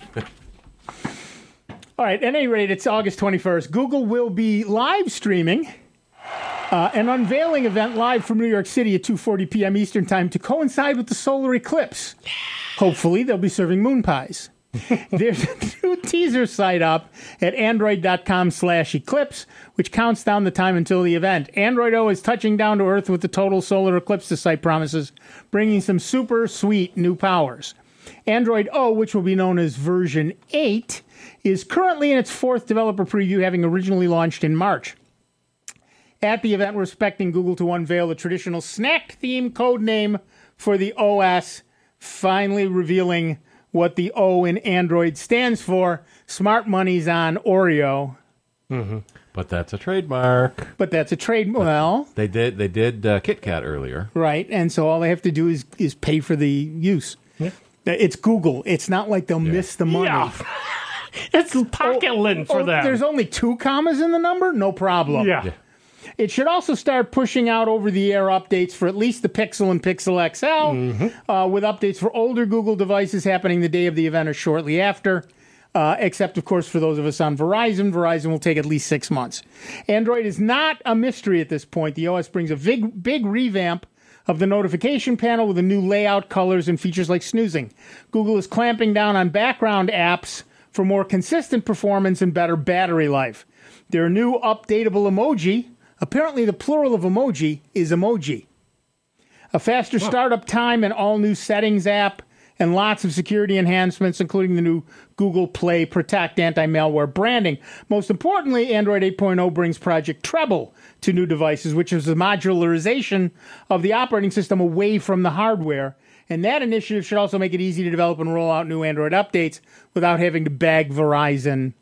Speaker 2: All right, at any rate, it's August 21st. Google will be live streaming an unveiling event live from New York City at 2:40 p.m. Eastern Time to coincide with the solar eclipse. Hopefully, they'll be serving moon pies. There's a new teaser site up at android.com/eclipse, which counts down the time until the event. Android O is touching down to Earth with the total solar eclipse, the site promises, bringing some super sweet new powers. Android O, which will be known as version 8, is currently in its 4th developer preview, having originally launched in March. At the event, we're expecting Google to unveil the traditional snack theme code name for the OS, finally revealing what the O in Android stands for. Smart money's on Oreo.
Speaker 4: Mm-hmm. But that's a trademark.
Speaker 2: Well,
Speaker 4: they did Kit Kat earlier,
Speaker 2: right? And so all they have to do is pay for the use. Yeah. It's Google. It's not like they'll miss the money.
Speaker 3: Yeah. It's pocket lint for them.
Speaker 2: There's only 2 commas in the number? No problem.
Speaker 3: Yeah.
Speaker 2: It should also start pushing out over-the-air updates for at least the Pixel and Pixel XL, with updates for older Google devices happening the day of the event or shortly after, except, of course, for those of us on Verizon. Verizon will take at least 6 months. Android is not a mystery at this point. The OS brings a big revamp of the notification panel with a new layout, colors, and features like snoozing. Google is clamping down on background apps for more consistent performance and better battery life. There are new updatable emoji. Apparently, the plural of emoji is emoji. A faster startup time, and all-new settings app, and lots of security enhancements, including the new Google Play Protect anti-malware branding. Most importantly, Android 8.0 brings Project Treble to new devices, which is the modularization of the operating system away from the hardware. And that initiative should also make it easy to develop and roll out new Android updates without having to beg Verizon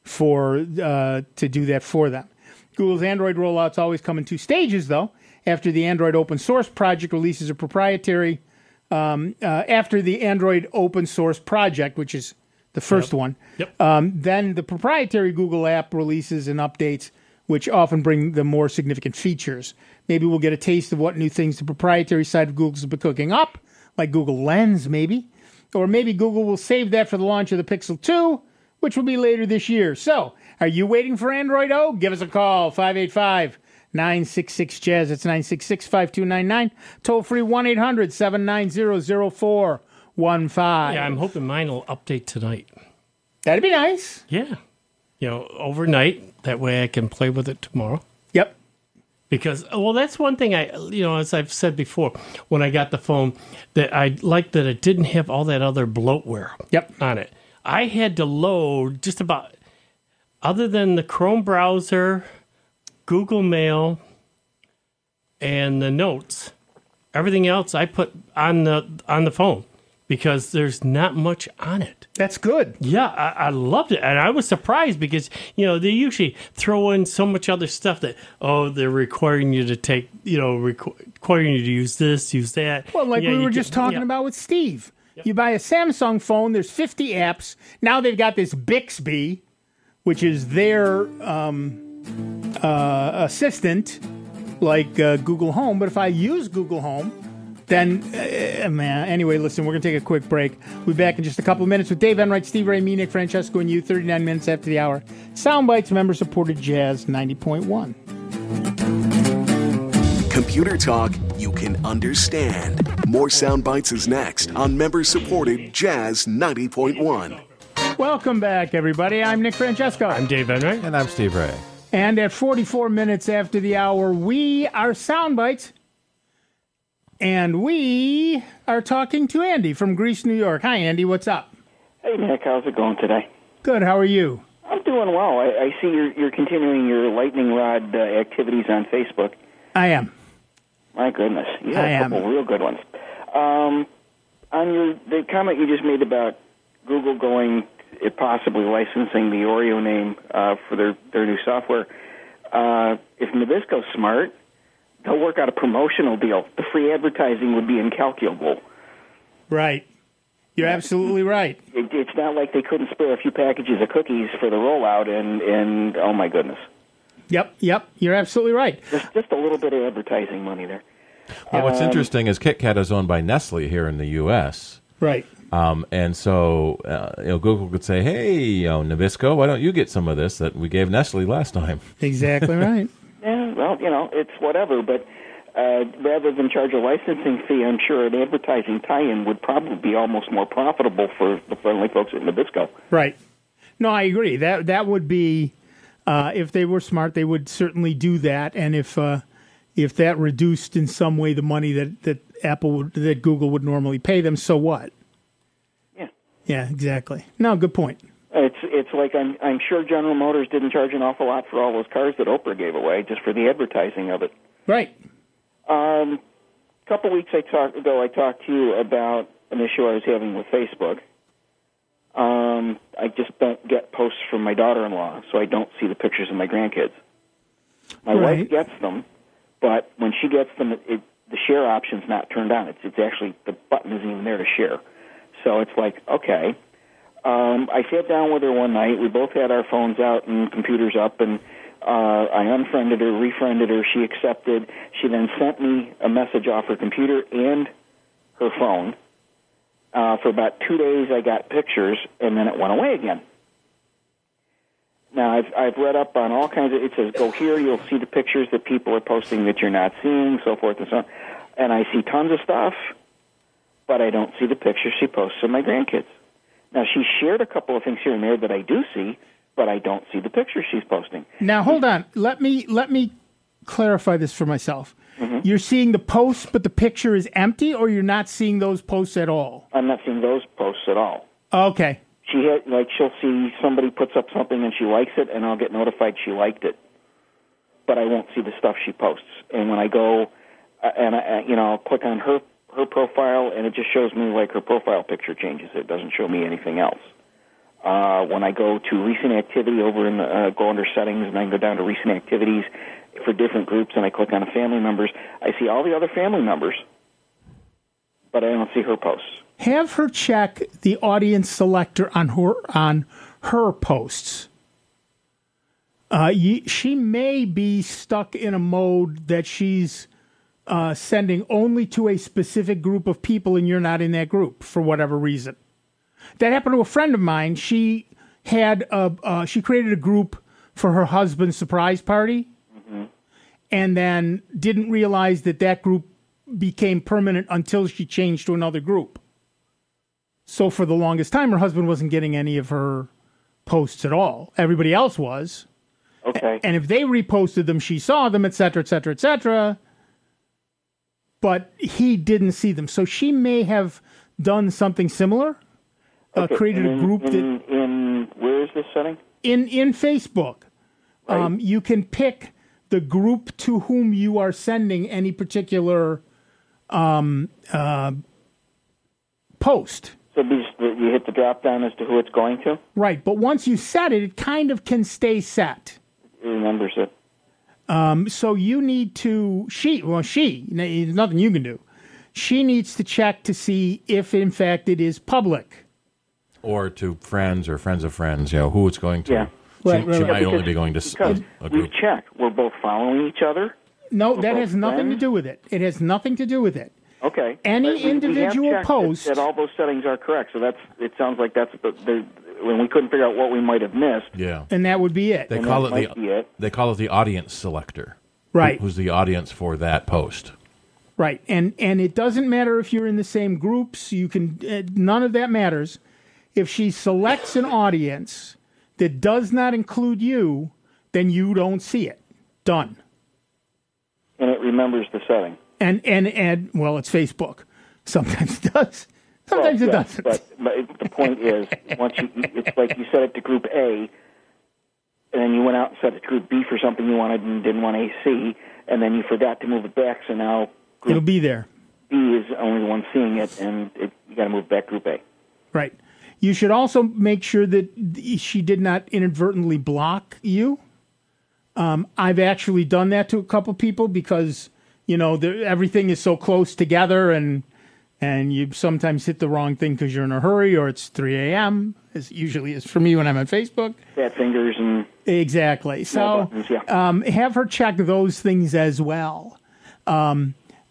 Speaker 2: to do that for them. Google's Android rollouts always come in 2 stages, though. After the Android open source project releases a proprietary, after the Android open source project, which is the first one, then the proprietary Google app releases and updates, which often bring the more significant features. Maybe we'll get a taste of what new things the proprietary side of Google's been cooking up, like Google Lens, maybe. Or maybe Google will save that for the launch of the Pixel 2, which will be later this year. So, are you waiting for Android O? Give us a call, 585-966-JAZZ. It's 966-5299. Toll free 1-800-790-0415.
Speaker 3: Yeah, I'm hoping mine will update tonight.
Speaker 2: That'd be nice.
Speaker 3: Yeah. Overnight. That way I can play with it tomorrow.
Speaker 2: Yep.
Speaker 3: Because, that's one thing as I've said before, when I got the phone, that I liked that it didn't have all that other bloatware on it. I had to load just about, other than the Chrome browser, Google Mail, and the notes, everything else I put on the phone because there's not much on it.
Speaker 2: That's good.
Speaker 3: Yeah, I loved it. And I was surprised because, they usually throw in so much other stuff that, they're requiring you to take, requiring you to use this, use that.
Speaker 2: Well, like we were just talking about with Steve. You buy a Samsung phone, there's 50 apps. Now they've got this Bixby, which is their assistant, like Google Home. But if I use Google Home, then, anyway, listen, we're going to take a quick break. We'll be back in just a couple of minutes with Dave Enright, Steve Ray, me, Nick Francesco, and you, 39 minutes after the hour. Soundbites, member-supported Jazz 90.1.
Speaker 1: Computer talk you can understand. More Soundbites is next on member-supported Jazz 90.1.
Speaker 2: Welcome back, everybody. I'm Nick Francesco.
Speaker 3: I'm Dave Enright.
Speaker 4: And I'm Steve Ray.
Speaker 2: And at 44 minutes after the hour, we are Soundbites. And we are talking to Andy from Greece, New York. Hi, Andy. What's up?
Speaker 12: Hey, Nick. How's it going today?
Speaker 2: Good. How are you?
Speaker 12: I'm doing well. I see you're continuing your lightning rod activities on Facebook.
Speaker 2: I am.
Speaker 12: My goodness. You had a couple real good ones. On the comment you just made about Google possibly licensing the Oreo name for their new software, if Nabisco's smart, they'll work out a promotional deal. The free advertising would be incalculable.
Speaker 2: Right. You're absolutely right.
Speaker 12: It's not like they couldn't spare a few packages of cookies for the rollout, and oh my goodness.
Speaker 2: Yep. You're absolutely right.
Speaker 12: Just a little bit of advertising money there.
Speaker 4: Well, what's interesting is Kit Kat is owned by Nestle here in the U.S.
Speaker 2: Right.
Speaker 4: And so Google could say, hey, Nabisco, why don't you get some of this that we gave Nestle last time?
Speaker 2: Exactly right.
Speaker 12: Yeah, well, it's whatever, but rather than charge a licensing fee, I'm sure an advertising tie-in would probably be almost more profitable for the friendly folks at Nabisco.
Speaker 2: Right. No, I agree. That would be, if they were smart, they would certainly do that. And if that reduced in some way the money that Google would normally pay them, so what? Yeah, exactly. No, good point.
Speaker 12: It's like I'm sure General Motors didn't charge an awful lot for all those cars that Oprah gave away just for the advertising of it.
Speaker 2: Right.
Speaker 12: A couple weeks ago, I talked to you about an issue I was having with Facebook. I just don't get posts from my daughter-in-law, so I don't see the pictures of my grandkids. My wife gets them, but when she gets them, the share option's not turned on. It's actually, the button isn't even there to share. So it's like, okay. I sat down with her one night. We both had our phones out and computers up, and I unfriended her, refriended her. She accepted. She then sent me a message off her computer and her phone. For about 2 days, I got pictures, and then it went away again. Now, I've read up on all kinds of, it says, go here, you'll see the pictures that people are posting that you're not seeing, so forth and so on. And I see tons of stuff, but I don't see the pictures she posts of my grandkids. Now, she shared a couple of things here and there that I do see, but I don't see the pictures she's posting.
Speaker 2: Now, hold on. Let me clarify this for myself. Mm-hmm. You're seeing the posts, but the picture is empty, or you're not seeing those posts at all?
Speaker 12: I'm not seeing those posts at all.
Speaker 2: Okay.
Speaker 12: She'll see somebody puts up something and she likes it, and I'll get notified she liked it. But I won't see the stuff she posts. And when I go and I'll click on her profile, and it just shows me like her profile picture changes. It doesn't show me anything else. When I go to recent activity over in go under settings, and I can go down to recent activities for different groups, and I click on family members, I see all the other family members, but I don't see her posts.
Speaker 2: Have her check the audience selector on her posts. She may be stuck in a mode that she's sending only to a specific group of people, and you're not in that group for whatever reason. That happened to a friend of mine. She had she created a group for her husband's surprise party, mm-hmm. and then didn't realize that group became permanent until she changed to another group. So for the longest time, her husband wasn't getting any of her posts at all. Everybody else was.
Speaker 12: Okay.
Speaker 2: And if they reposted them, she saw them, et cetera, et cetera, et cetera. But he didn't see them. So she may have done something similar.
Speaker 12: Okay.
Speaker 2: Created a group
Speaker 12: in where is this setting?
Speaker 2: In Facebook. Right. You can pick the group to whom you are sending any particular post.
Speaker 12: So you hit the drop down as to who it's going to?
Speaker 2: Right, but once you set it, it kind of can stay set.
Speaker 12: It remembers it.
Speaker 2: So you need to, there's nothing you can do. She needs to check to see if, in fact, it is public.
Speaker 4: Or to friends or friends of friends, who it's going to.
Speaker 12: Yeah.
Speaker 4: She might only be going to a group.
Speaker 12: We check. We're both following each other?
Speaker 2: No, that has nothing to do with it. It has nothing to do with it.
Speaker 12: Okay.
Speaker 2: Any individual post.
Speaker 12: That all those settings are correct. So it sounds like that's when we couldn't figure out what we might have missed.
Speaker 4: Yeah.
Speaker 2: And that would be it.
Speaker 4: They call it the audience selector.
Speaker 2: Right.
Speaker 4: Who's the audience for that post.
Speaker 2: Right. And it doesn't matter if you're in the same groups. You can none of that matters. If she selects an audience that does not include you, then you don't see it. Done.
Speaker 12: And it remembers the setting.
Speaker 2: And well, it's Facebook. Sometimes it does. Sometimes it doesn't.
Speaker 12: But the point is, it's like you set it to Group A, and then you went out and set it to Group B for something you wanted and didn't want to see, and then you forgot to move it back. So now
Speaker 2: it'll be there.
Speaker 12: B is the only one seeing it, and you got to move back Group A.
Speaker 2: Right. You should also make sure that she did not inadvertently block you. I've actually done that to a couple people because, everything is so close together and you sometimes hit the wrong thing because you're in a hurry or it's 3 a.m., as it usually is for me when I'm on Facebook.
Speaker 12: Fat fingers and...
Speaker 2: Exactly. So
Speaker 12: buttons, yeah.
Speaker 2: Have her check those things as well.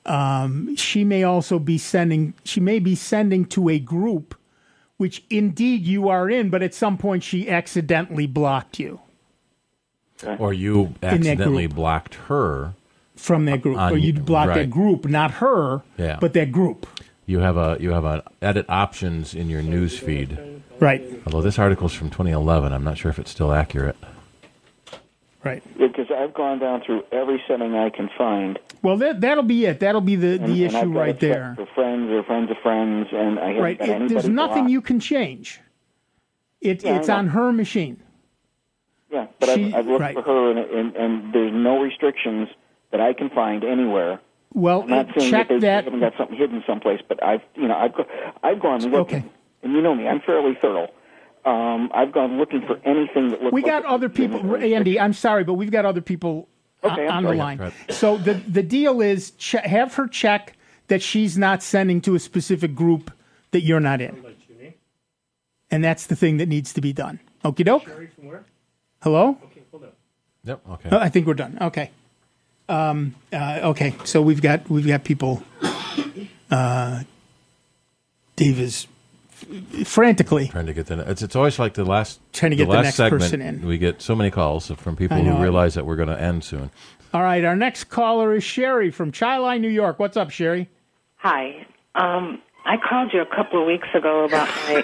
Speaker 2: she may also be sending to a group, which indeed you are in, but at some point she accidentally blocked you.
Speaker 4: Or you accidentally blocked her.
Speaker 2: From that group. Or you blocked that group, not her, but that group.
Speaker 4: You have a edit options in your news feed.
Speaker 2: Right.
Speaker 4: Although this article's from 2011, I'm not sure if it's still accurate.
Speaker 2: Right.
Speaker 12: Because I've gone down through every setting I can find.
Speaker 2: Well, that'll be it. That'll be the issue right there.
Speaker 12: For friends or friends of friends, and I haven't got anybody
Speaker 2: there's nothing
Speaker 12: blocked.
Speaker 2: you can change. It's on her machine.
Speaker 12: Yeah, but I've looked for her, and there's no restrictions that I can find anywhere.
Speaker 2: Well,
Speaker 12: I'm not saying
Speaker 2: check
Speaker 12: that
Speaker 2: that.
Speaker 12: they haven't got something hidden someplace, but I've gone looking,
Speaker 2: Okay.
Speaker 12: and you know me, I'm fairly thorough. I've gone looking for anything that looks.
Speaker 2: We got other people, Andy. I'm sorry, but we've got other people on the line.
Speaker 4: Right.
Speaker 2: So the deal is have her check that she's not sending to a specific group that you're not in, and that's the thing that needs to be done. Okie doke.
Speaker 3: Sherry from where?
Speaker 2: Hello.
Speaker 3: Okay, hold on.
Speaker 4: Yep. Okay.
Speaker 2: I think we're done. Okay. Okay. So we've got people. Dave is frantically
Speaker 4: trying to get the. It's always like the last
Speaker 2: next
Speaker 4: segment,
Speaker 2: person in.
Speaker 4: We get so many calls from people who realize that we're going to end soon.
Speaker 2: All right. Our next caller is Sherry from Chi-Line, New York. What's up, Sherry?
Speaker 13: Hi. I called you a couple of weeks ago about my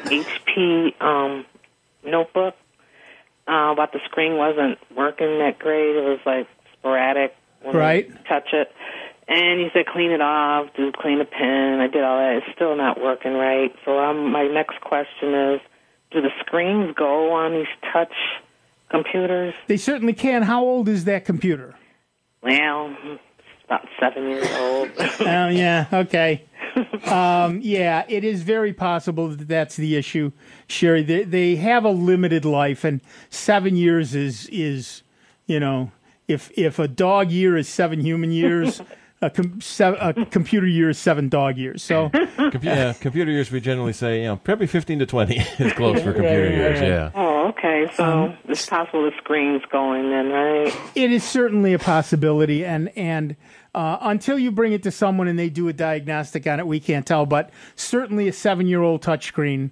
Speaker 13: HP notebook. About the screen wasn't working that great. It was like sporadic when I touch it. And you said clean it off, clean the pen. I did all that. It's still not working right. So my next question is, do the screens go on these touch computers?
Speaker 2: They certainly can. How old is that computer?
Speaker 13: Well, it's about 7 years old.
Speaker 2: Oh, yeah. Okay. Yeah, it is very possible that that's the issue, Sherry. They have a limited life, and 7 years is if a dog year is 7 human years, a computer year is 7 dog years. So,
Speaker 4: computer years we generally say probably 15 to 20 is close for computer years. Yeah.
Speaker 13: Oh, okay. So it's possible the screen's going then, right?
Speaker 2: It is certainly a possibility, and until you bring it to someone and they do a diagnostic on it, we can't tell. But certainly a 7-year-old touchscreen,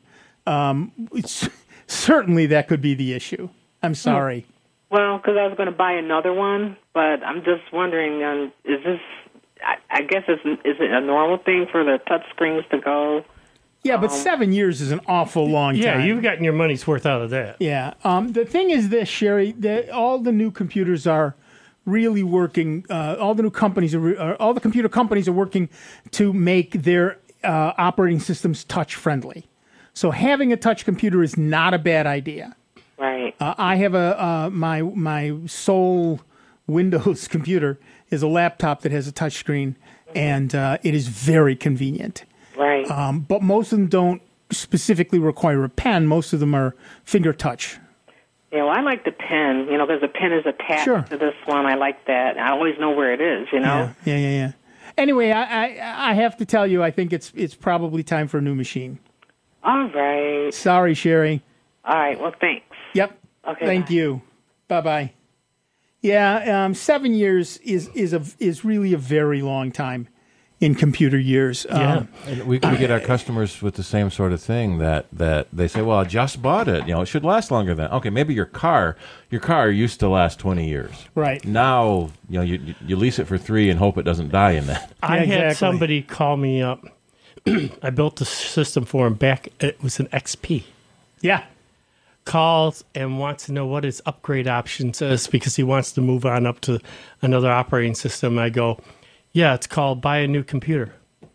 Speaker 2: certainly that could be the issue. I'm sorry.
Speaker 13: Well, because I was going to buy another one, but I'm just wondering, is this? I guess is it a normal thing for the touchscreens to go?
Speaker 2: Yeah, but 7 years is an awful long time.
Speaker 3: Yeah, you've gotten your money's worth out of that.
Speaker 2: Yeah. The thing is this, Sherry, all the new computers are really working. All the new companies all the computer companies are working to make their operating systems touch friendly. So having a touch computer is not a bad idea.
Speaker 13: Right.
Speaker 2: I have my sole Windows computer is a laptop that has a touch screen, and it is very convenient.
Speaker 13: Right.
Speaker 2: But most of them don't specifically require a pen. Most of them are finger touch.
Speaker 13: Yeah, well, I like the pen, because the pen is attached to this one. I like that. I always know where it is,
Speaker 2: Yeah. Anyway, I have to tell you, I think it's probably time for a new machine.
Speaker 13: All right.
Speaker 2: Sorry, Sherry.
Speaker 13: All right. Well, thanks.
Speaker 2: Yep.
Speaker 13: Okay.
Speaker 2: Thank you. Bye-bye. Yeah, 7 years is really a very long time in computer years.
Speaker 4: And we get our customers with the same sort of thing that they say, well, I just bought it. It should last longer than. Okay, maybe your car used to last 20 years.
Speaker 2: Right.
Speaker 4: Now, you lease it for 3 and hope it doesn't die in that.
Speaker 3: I had somebody call me up. I built the system for him back. It was an XP.
Speaker 2: Yeah.
Speaker 3: Calls and wants to know what his upgrade options is because he wants to move on up to another operating system. I go, yeah, it's called buy a new computer.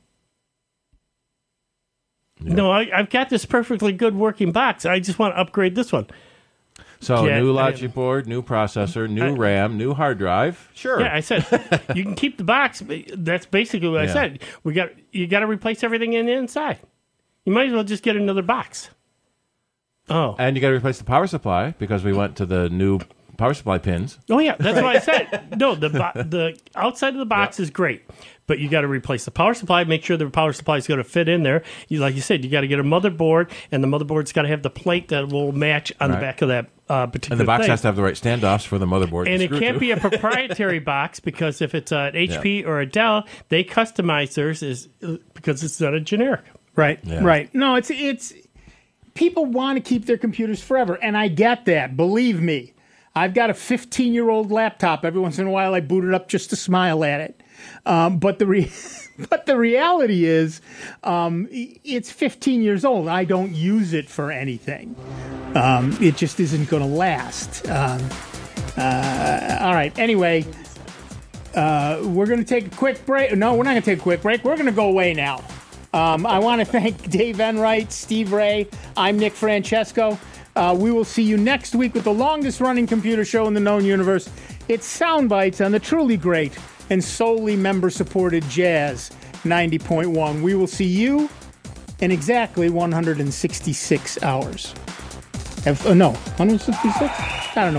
Speaker 3: Yeah. No, I've got this perfectly good working box. I just want to upgrade this one.
Speaker 4: So new logic board, new processor, new RAM, new hard drive. Sure.
Speaker 3: Yeah, I said you can keep the box. That's basically what I said. You got to replace everything in the inside. You might as well just get another box. Oh,
Speaker 4: and you got to replace the power supply because we went to the new power supply pins.
Speaker 3: Oh yeah, that's what I said. No, the outside of the box is great, but you got to replace the power supply. Make sure the power supply is going to fit in there. Like you said, you got to get a motherboard, and the motherboard's got to have the plate that will match on the back of that particular.
Speaker 4: And the box
Speaker 3: thing.
Speaker 4: has to have the right standoffs for the motherboard.
Speaker 3: And
Speaker 4: to
Speaker 3: it
Speaker 4: screw
Speaker 3: can't
Speaker 4: to.
Speaker 3: be a proprietary box, because if it's an HP or a Dell, they customize theirs because it's not a generic.
Speaker 2: Right. No, it's people want to keep their computers forever, and I get that. Believe me, I've got a 15-year-old laptop. Every once in a while, I boot it up just to smile at it. But the reality is, it's 15 years old. I don't use it for anything. It just isn't going to last. All right. Anyway, we're going to take a quick break. No, we're not going to take a quick break. We're going to go away now. I want to thank Dave Enright, Steve Ray. I'm Nick Francesco. We will see you next week with the longest-running computer show in the known universe. It's Soundbites on the truly great and solely member-supported Jazz 90.1. We will see you in exactly 166 hours. 166?